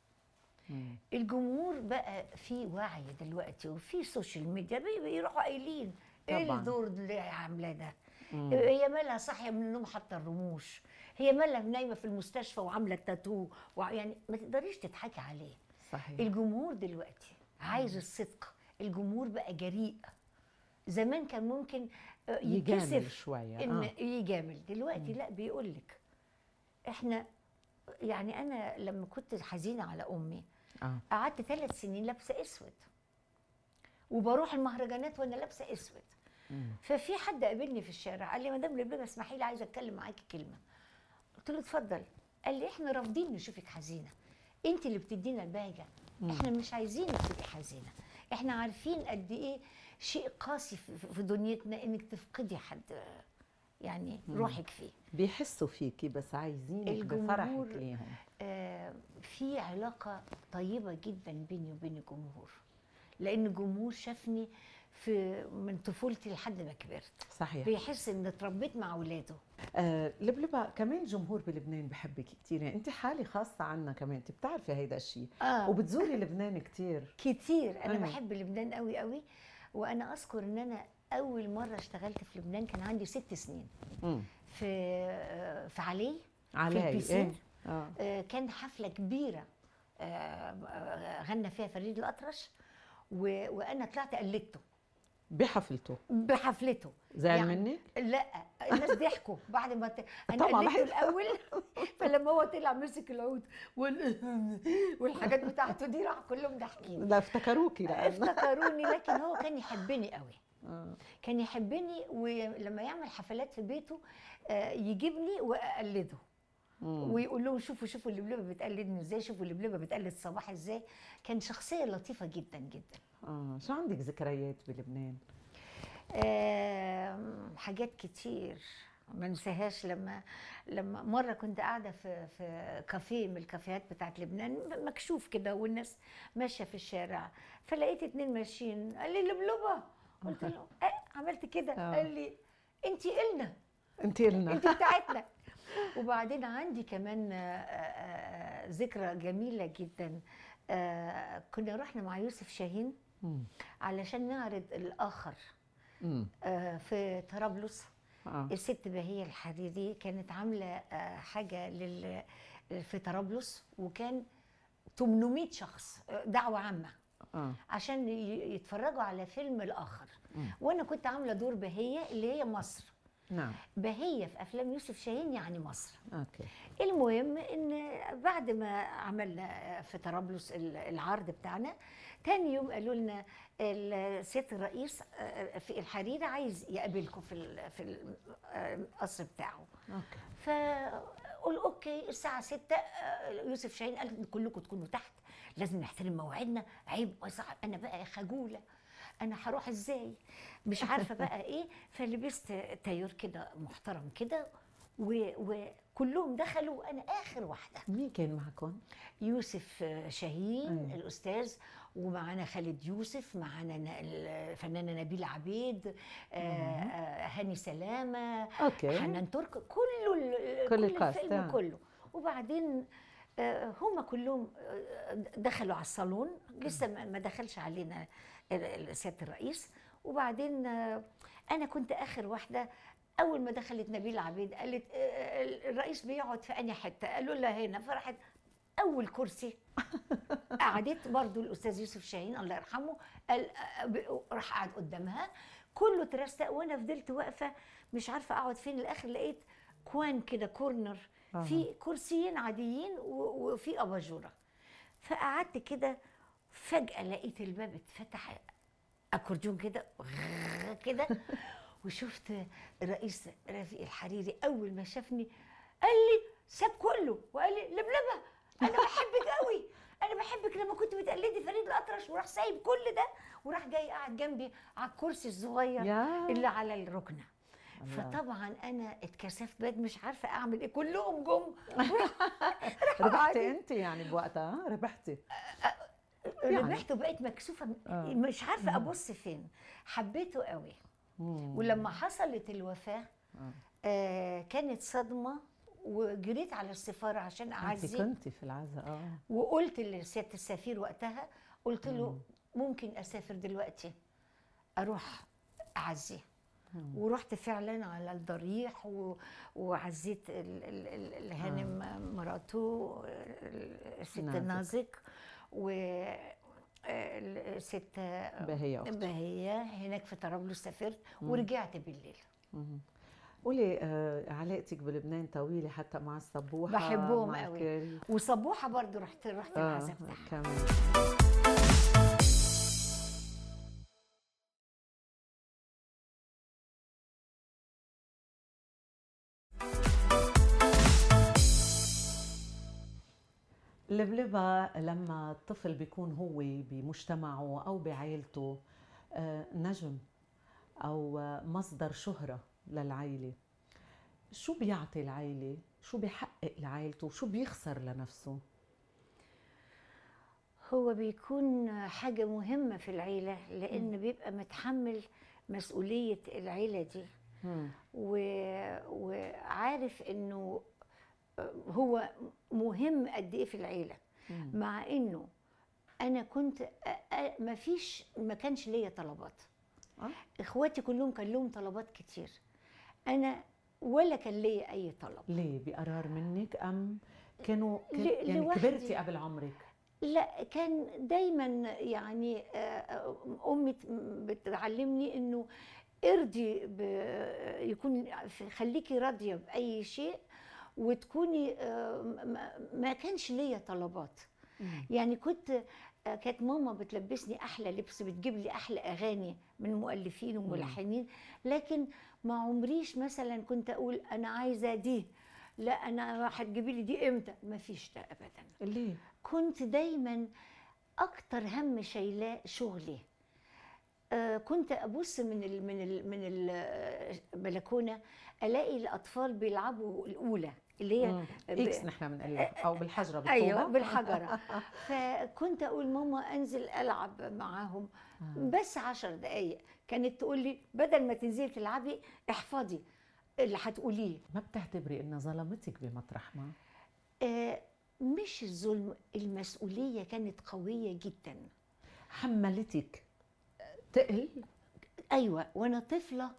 الجمهور بقى في وعي دلوقتي وفي سوشيال ميديا بيروحوا قايلين ايه الدور اللي عاملاه ده. هي مالها صاحيه من النوم حاطه الرموش، هي مالها نايمه في المستشفى وعامله التاتو، يعني ما تقدريش تضحكي عليه. صحيح. الجمهور دلوقتي عايز الصدق. الجمهور بقى جريء. زمان كان ممكن يجامل شويه ان يجامل. دلوقتي لا، بيقول لك احنا، يعني انا لما كنت حزينه على امي قعدت 3 سنين لابسه اسود، وبروح المهرجانات وانا لابسه اسود. ففي حد قابلني في الشارع قال لي مدام لبلبه اسمحي لي عايزه اتكلم معاكي كلمه. قلت له اتفضل. قال لي احنا رافضين نشوفك حزينه، انت اللي بتدينا البهجه، احنا مش عايزينك تبقي حزينه، احنا عارفين قد ايه شيء قاسي في دنيتنا انك تفقدي حد يعني روحك فيه. بيحسوا فيكي بس عايزينك بفرحك ليهم. في علاقه طيبه جدا بيني وبين الجمهور، لان الجمهور شافني من طفولتي لحد ما كبرت. صحيح. بيحس ان اتربيت مع اولاده. لبلبة كمان الجمهور بلبنان بحبك كثير، يعني انت حالة خاصة عنا كمان، انت بتعرفي هيدا الشيء. وبتزوري لبنان كتير. انا بحب لبنان قوي قوي. وانا اذكر ان انا اول مرة اشتغلت في لبنان كان عندي 6 سنين. في علي علي البيسين. ايه كان حفله كبيره، غنى فيها فريد الأطرش، وانا طلعت قلدته بحفلته بحفلته. زعل منك؟ لا، الناس ضحكوا بعد ما انا طبعا قلدته الاول. فلما هو طلع مسك العود والحاجات بتاعته دي، راح كلهم ضاحكين. لا افتكروكي لأن افتكروني، لكن هو كان يحبني قوي. كان يحبني، ولما يعمل حفلات في بيته يجيبني واقلده، ويقول لهم شوفوا اللبلبه بتقلدني ازاي، شوفوا اللبلبه بتقلد صباح ازاي. كان شخصيه لطيفه جدا جدا. شو عندك ذكريات بلبنان؟ حاجات كتير ما انساهاش. لما مره كنت قاعده في كافيه من الكافيهات بتاعت لبنان مكشوف كده، والناس ماشيه في الشارع، فلقيت 2 ماشيين. قال لي لبلبه، قلت له عملت كده. قال لي انتي إلنا، انتي بتاعتنا. وبعدين عندي كمان ذكرى جميله جدا. كنا رحنا مع يوسف شاهين علشان نعرض الآخر في طرابلس. الست بهية الحريري كانت عاملة حاجة في طرابلس، وكان 800 شخص، دعوة عامة عشان يتفرجوا على فيلم الآخر. وأنا كنت عاملة دور بهية اللي هي مصر. نعم. بهية في أفلام يوسف شاهين يعني مصر. أوكي. المهم إن بعد ما عملنا في طرابلس العرض بتاعنا، تاني يوم قالوا لنا السيد الرئيس في الحريرة عايز يقابلكم في القصر بتاعه. أوكي. فقول أوكي. الساعة 6 يوسف شاهين قال كلكم تكونوا تحت، لازم نحترم مواعيدنا، عيب. أنا بقى يا خجولة، انا هروح ازاي؟ مش عارفه بقى ايه. فلبست تايور كده محترم كده، وكلهم دخلوا وانا اخر واحده. مين كان معكم؟ يوسف شاهين الاستاذ، ومعانا خالد يوسف، معانا الفنانه نبيله عبيد، هاني سلامه، حنان ترك، كل الفيلم كله. وبعدين هم كلهم دخلوا على الصالون، لسه ما دخلش علينا سيادة الرئيس. وبعدين أنا كنت آخر واحدة. أول ما دخلت نبيلة عبيد قالت الرئيس بيقعد في أنهي حتة؟ قالوا لها هنا. فرحت أول كرسي قعدت برضو الأستاذ يوسف شاهين الله يرحمه، راح قعد قدامها، كله ترستق، وأنا فضلت واقفة مش عارفة أقعد فين. الآخر لقيت كوان كده كورنر، في كرسيين عاديين وفي أباجورة. فقعدت كده، فجأة لقيت الباب اتفتح أكورديون كده كده، وشفت الرئيس رفيق الحريري. أول ما شافني قال لي، ساب كله وقال لي لبلبة أنا بحبك قوي، أنا بحبك لما كنت بتقلدي فريد الأطرش. وراح سايب كل ده وراح جاي قاعد جنبي على الكرسي الصغير اللي على الركنة. فطبعا انا اتكسفت، بقيت مش عارفه اعمل ايه، كلهم جم. ربحتي انت يعني بوقتها؟ ربحتي ربحت وبقيت مكسوفه، مش عارفه ابص فين. حبيته قوي. ولما حصلت الوفاه كانت صدمه، وجريت على السفاره عشان اعزي. كنتي في العزاء؟ وقلت لسياده السفير وقتها، قلت له ممكن اسافر دلوقتي اروح اعزيه. ورحت فعلا على الضريح وعزيت الهانم مراته الست نازك، والست بهية هناك في طرابلس. سافرت ورجعت بالليل. قولي علاقتك بلبنان طويلة حتى مع الصبوحة؟ بحبهم قوي. وصبوحة برضو رحت العزاء بتاعها كمان. اللبلبة لما الطفل بيكون هو بمجتمعه أو بعائلته نجم أو مصدر شهرة للعائلة، شو بيعطي العائلة؟ شو بيحقق لعائلته؟ شو بيخسر لنفسه؟ هو بيكون حاجة مهمة في العيلة، لأن بيبقى متحمل مسؤولية العيلة دي، وعارف إنه هو مهم قد ايه في العيله. مع انه انا كنت ما كانش ليا طلبات. اخواتي كلهم كان لهم طلبات كتير. انا ولا كان ليا اي طلب. ليه؟ بقرار منك ام يعني لوحدي. كبرتي قبل عمرك؟ لا، كان دايما يعني امي بتعلمني انه ارضي يكون خليكي راضيه باي شيء، وتكوني ما كانش ليا طلبات. يعني كانت ماما بتلبسني احلى لبس، بتجيب لي احلى اغاني من مؤلفين وملحنين، لكن ما عمريش مثلا كنت اقول انا عايزه دي، لا انا هتجيبي لي دي امتى، ما فيش ده ابدا. ليه؟ كنت دايما اكتر هم شايلاه شغلي. كنت ابص من البلكونه، الاقي الاطفال بيلعبوا الاولى اللي هي اكس نحن بنقلها، او بالحجره بالطوبه. ايوه بالحجره. فكنت اقول ماما انزل العب معاهم بس 10 دقايق. كانت تقول لي بدل ما تنزلي تلعبي احفظي اللي هتقوليه. ما بتعتبري انها ظلمتك بمطرح ما؟ مش الظلم، المسؤوليه كانت قويه جدا. حملتك تقل؟ ايوه، وانا طفله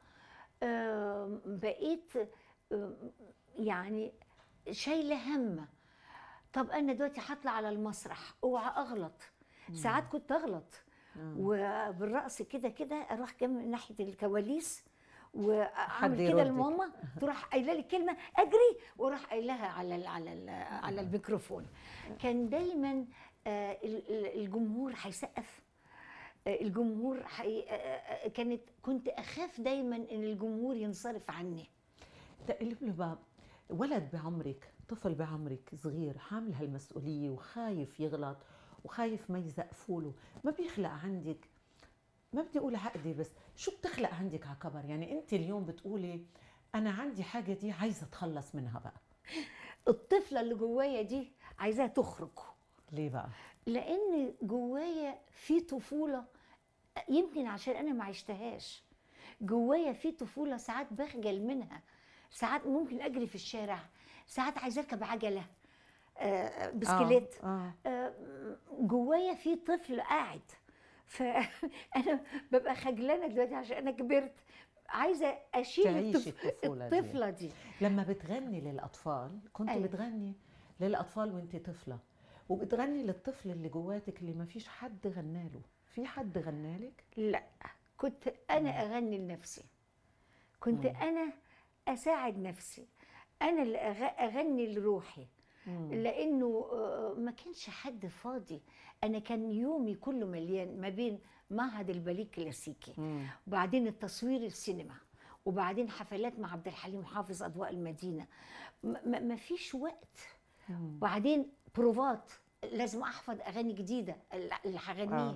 بقيت يعني شايله همه. طب انا دلوقتي هطلع على المسرح، اوعى اغلط. ساعات كنت اغلط وبالرقص كده كده اروح جنب ناحيه الكواليس واعمل كده لماما، تروح قايله لي كلمه اجري واروح قايلها على الميكروفون. كان دايما الجمهور هيسقف، الجمهور كنت اخاف دايما ان الجمهور ينصرف عني. تقلب ولد بعمرك، طفل بعمرك صغير حامل هالمسؤوليه وخايف يغلط وخايف ما يزقفوا له، ما بيخلق عندك، ما بدي اقول عقده، بس شو بتخلق عندك على كبر؟ يعني انت اليوم بتقولي انا عندي حاجه دي عايزه اتخلص منها بقى. الطفله اللي جوايا دي عايزاها تخرج. ليه بقى؟ لان جوايا في طفوله، يمكن عشان انا ما عشتهاش. جوايا في طفوله ساعات بخجل منها، ساعات ممكن اجري في الشارع، ساعات عايزه اركب عجله، بسكليت. جوايا في طفل قاعد، فانا ببقى خجلانه دلوقتي عشان انا كبرت، عايزه اشيل الطفله دي. لما بتغني للاطفال، كنت بتغني للاطفال وانت طفله، وبتغني للطفل اللي جواتك اللي ما فيش حد غناله، في حد غنالك؟ لا، كنت انا اغني لنفسي، كنت انا اساعد نفسي، انا اللي اغني لروحي. لانه ما كانش حد فاضي. انا كان يومي كله مليان ما بين معهد الباليه الكلاسيكي، وبعدين التصوير السينما، وبعدين حفلات مع عبد الحليم حافظ اضواء المدينه. ما فيش وقت. وبعدين بروفات، لازم احفظ اغاني جديده اللي هغنيه.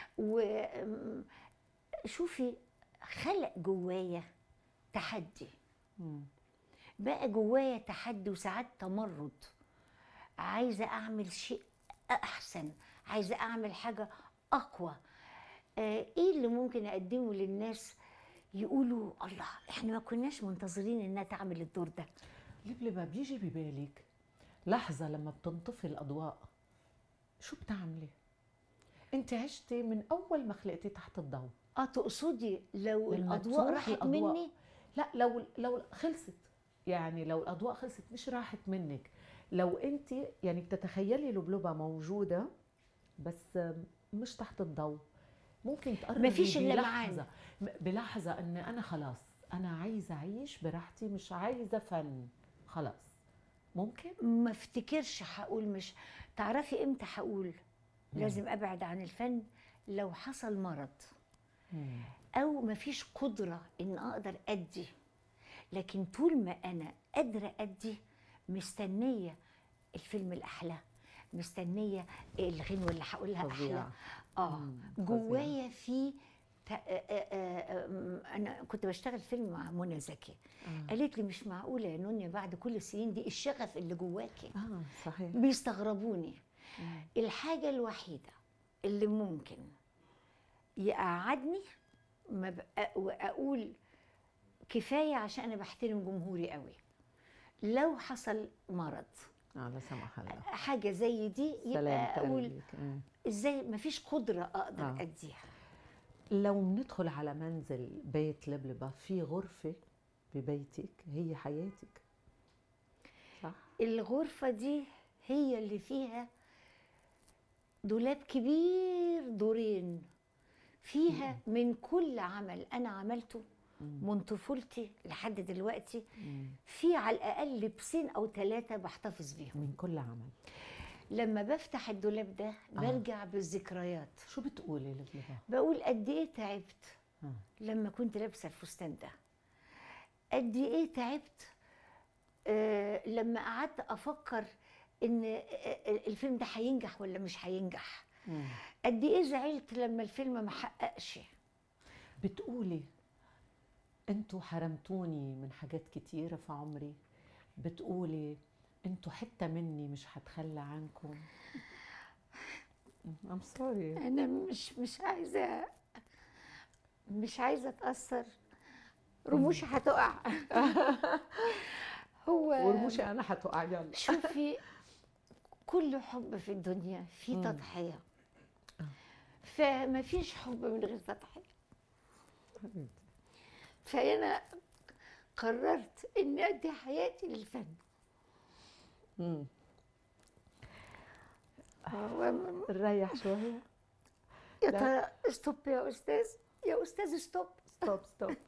وشوفي خلق جوايا تحدي، بقى جوايا تحدي وساعات تمرد. عايزه اعمل شيء احسن، عايزه اعمل حاجه اقوى. ايه اللي ممكن اقدمه للناس يقولوا الله احنا ما كناش منتظرين انها تعمل الدور ده. لبلبة، بيجي ببالك لحظه لما بتنطفي الاضواء شو بتعملي؟ انت عشتي من اول ما خلقتي تحت الضوء. تقصدي لو الاضواء راحت مني؟ لا، لو خلصت، يعني لو الاضواء خلصت مش راحت منك، لو انت يعني بتتخيلي لبلبة موجوده بس مش تحت الضوء، ممكن تقرري مفيش الا معانا بلحظه ان انا خلاص انا عايزه اعيش براحتي، مش عايزه فن خلاص. ممكن ما افتكرش هقول، مش تعرفي امتى هقول لازم ابعد عن الفن؟ لو حصل مرض او مفيش قدره ان اقدر ادي. لكن طول ما انا قادره ادي، مستنيه الفيلم الاحلى، مستنيه الغنوه اللي هقولها احلى. جوايا في انا كنت بشتغل فيلم مع منى زكي، قالت لي مش معقوله يا نونيا بعد كل السنين دي الشغف اللي جواكي. صحيح. بيستغربوني. الحاجه الوحيده اللي ممكن يقعدني واقول كفايه، عشان انا بحترم جمهوري قوي، لو حصل مرض لا سمح الله حاجه زي دي، يبقى اقول ازاي مفيش قدره اقدر اديها. لو بندخل على منزل بيت لبلبة في غرفه ببيتك هي حياتك، صح؟ الغرفة دي هي اللي فيها دولاب كبير، دورين، فيها من كل عمل أنا عملته من طفولتي لحد دلوقتي، في على الأقل بسين أو 3 بحتفظ بيهم. من كل عمل. لما بفتح الدولاب ده برجع بالذكريات. شو بتقولي لبلبة؟ بقول قد إيه تعبت لما كنت لابسة الفستان ده، قد إيه تعبت لما قعدت أفكر إن الفيلم ده هينجح ولا مش هينجح، قد إيه زعلت لما الفيلم ما حققش. بتقولي انتوا حرمتوني من حاجات كتيرة في عمري، بتقولي انتوا حتة مني مش هتخلى عنكم. I'm sorry. أنا مش عايزة أتأثر، رموشي هتقع. هو ورموشي أنا هتقع. يلا شوفي، كل حب في الدنيا فيه تضحية، فما فيش حب من غير تضحية. فأنا قررت إني أدي حياتي للفن. نريح شوية. يا ترى ستوب يا أستاذ، يا أستاذ ستوب. ستوب.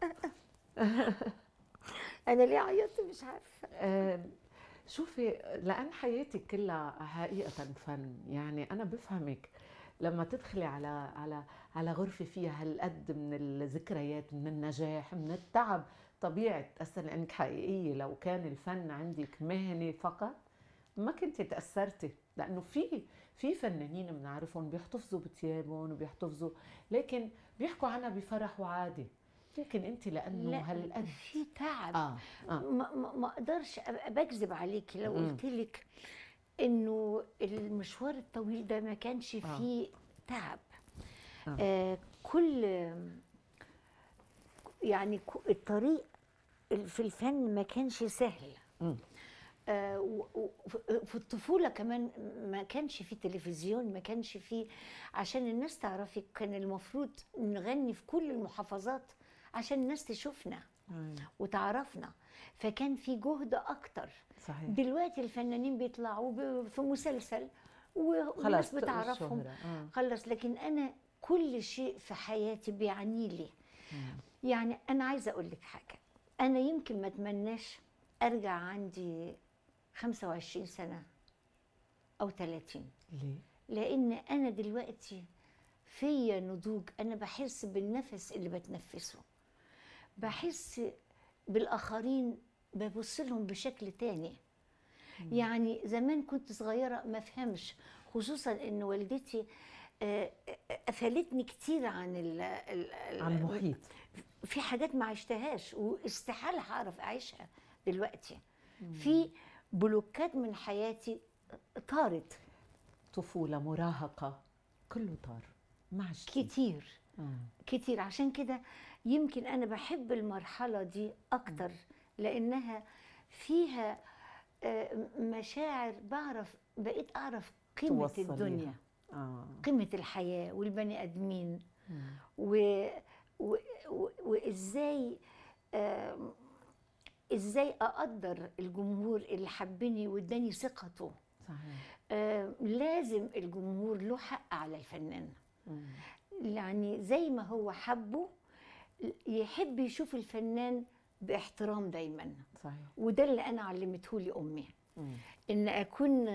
أنا ليه عيطت مش عارفة. شوفي، لأن حياتك كلها حقيقة فن، يعني أنا بفهمك لما تدخلي على غرفة فيها هالقد من الذكريات، من النجاح، من التعب. طبيعي تأثر لأنك حقيقية. لو كان الفن عندك مهنة فقط ما كنت تأثرتي، لأنه في فنانين بنعرفهم بيحتفظوا بثيابهم وبيحتفظوا، لكن بيحكوا عنها بفرح وعادي. لكن انت لانه هالقد في تعب. ما اقدرش بكذب عليكي لو قلت لك انه المشوار الطويل ده ما كانش فيه تعب. كل يعني الطريق في الفن ما كانش سهل. في الطفولة كمان ما كانش في تلفزيون، ما كانش في، عشان الناس تعرفك كان المفروض نغني في كل المحافظات عشان الناس تشوفنا وتعرفنا، فكان في جهد أكتر. صحيح. دلوقتي الفنانين بيطلعوا في مسلسل والناس بتعرفهم خلص. لكن أنا كل شيء في حياتي بيعني لي. يعني أنا عايزة أقول لك حاجة، أنا يمكن ما أتمناش أرجع عندي 25 سنة أو 30. ليه؟ لأن أنا دلوقتي فيا نضوج، أنا بحس بالنفس اللي بتنفسه، بحس بالآخرين، ببص لهم بشكل تاني. يعني زمان كنت صغيرة ما فهمش، خصوصا إن والدتي قفلتني كتير عن المحيط. في حاجات ما عشتهاش واستحالة هعرف أعيشها دلوقتي. في بلوكات من حياتي طارت. طفولة، مراهقة، كله طار ما عشتي كتير. عشان كده يمكن أنا بحب المرحلة دي أكتر، لأنها فيها مشاعر، بقيت أعرف قيمة الدنيا، قيمة الحياة والبني آدمين، وإزاي ازاي اقدر الجمهور اللي حبني واداني ثقته. صحيح. لازم الجمهور له حق على الفنان. يعني زي ما هو حبه يحب يشوف الفنان باحترام دايما. صحيح. وده اللي انا علمته لي امي، ان اكون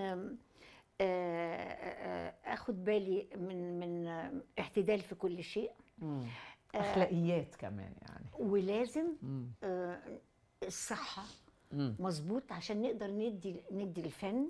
اخد بالي من اعتدال في كل شيء، اخلاقيات كمان يعني. ولازم الصحة مظبوط عشان نقدر ندي الفن.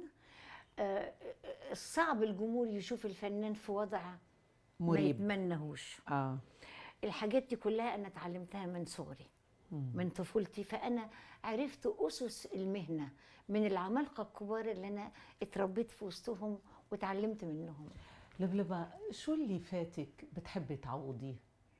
صعب الجمهور يشوف الفنان في وضع ما يتمنهوش. الحاجات دي كلها أنا اتعلمتها من صغري، من طفولتي. فأنا عرفت أسس المهنة من العمالقة الكبار اللي أنا اتربيت في وسطهم وتعلمت منهم. لبلبة، شو اللي فاتك بتحبي تعوضيه؟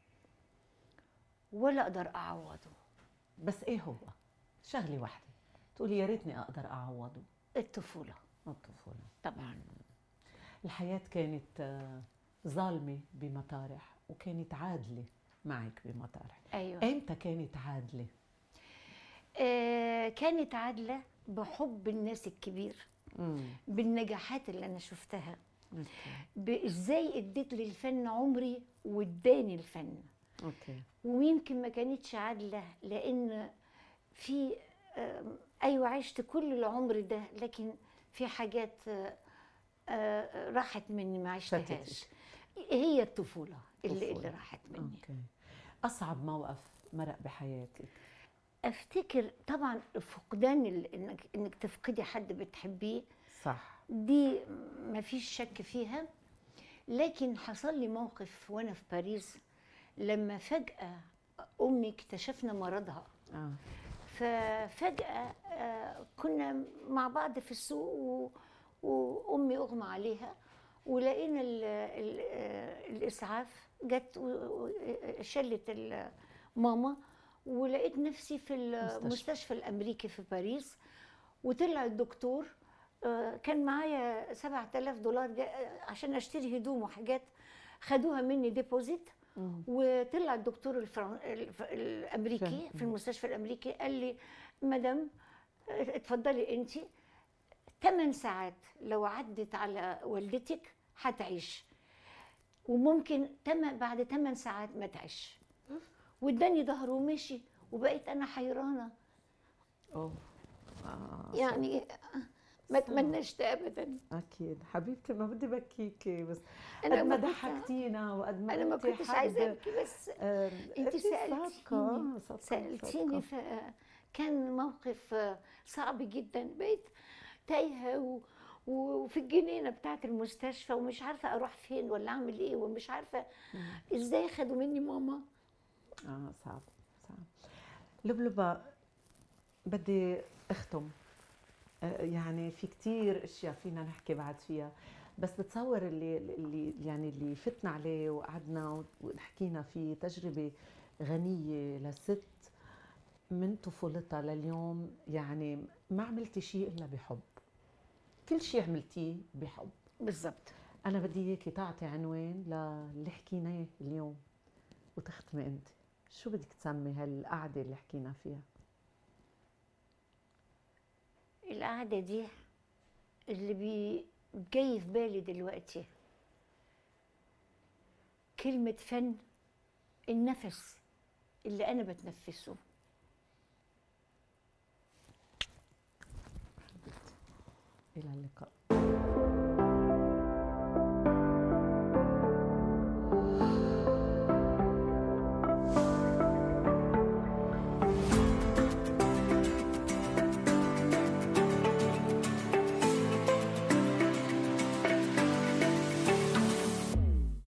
ولا أقدر أعوضه. بس إيه هو؟ شغلة واحدة تقولي يا ريتني أقدر أعوضه. الطفولة طبعا. الحياة كانت ظالمة بمطارح وكانت عادلة معك بمطارح. أيوة. إمتى كانت عادلة؟ كانت عادلة بحب الناس الكبير، امم. بالنجاحات اللي أنا شفتها، اوكي. بإزاي اديت للفن عمري واداني الفن. اوكي. ويمكن ما كانتش عادلة لأن في أيوة عشت كل العمر ده، لكن في حاجات راحت مني ما عشتهاش. هي الطفولة اللي راحت مني. اوكي. اصعب موقف مرق بحياتك؟ افتكر طبعا فقدان انك تفقدي حد بتحبيه، صح. دي ما فيش شك فيها. لكن حصل لي موقف وانا في باريس، لما فجأة امي اكتشفنا مرضها. ففجأة كنا مع بعض في السوق وامي اغمى عليها، ولقينا الاسعاف جت شلت ماما، ولقيت نفسي في المستشفى الامريكي في باريس. وطلع الدكتور، كان معايا $7000 عشان اشتري هدوم وحاجات، خدوها مني ديبوزيت. وطلع الدكتور الامريكي في المستشفى الامريكي قال لي مدام اتفضلي انت 8 ساعات لو عدت على والدتك هتعيش، وممكن بعد 8 ساعات ما تعيش. واداني ظهره ومشي، وبقيت انا حيرانه. يعني ما اتمناش ده ابدا. اكيد حبيبتي، ما بدي بكيكي، بس قد انا ما ضحكتينا وقد ما انا ما كنتش عايزه ابكي، بس انت سالتيني فكان موقف صعب جدا. بقيت تايهه وفي الجنينه بتاعه المستشفى، ومش عارفه اروح فين ولا اعمل ايه، ومش عارفه ازاي خدوا مني ماما. صعب. لبلبة، بدي اختم. يعني في كتير اشياء فينا نحكي بعد فيها، بس بتصور اللي فتنا عليه وقعدنا وحكينا فيه تجربة غنية لست من طفولتها لليوم. يعني ما عملتي شيء الا بحب، كل شيء عملتيه بحب. بالضبط. انا بدي اياكي تعطي عنوان للي حكيناه اليوم وتختمي انت. شو بدك تسمي هالقعدة اللي حكينا فيها؟ القعدة دي اللي جاي في بالي دلوقتي كلمة فن، النفس اللي أنا بتنفسه. إلى اللقاء.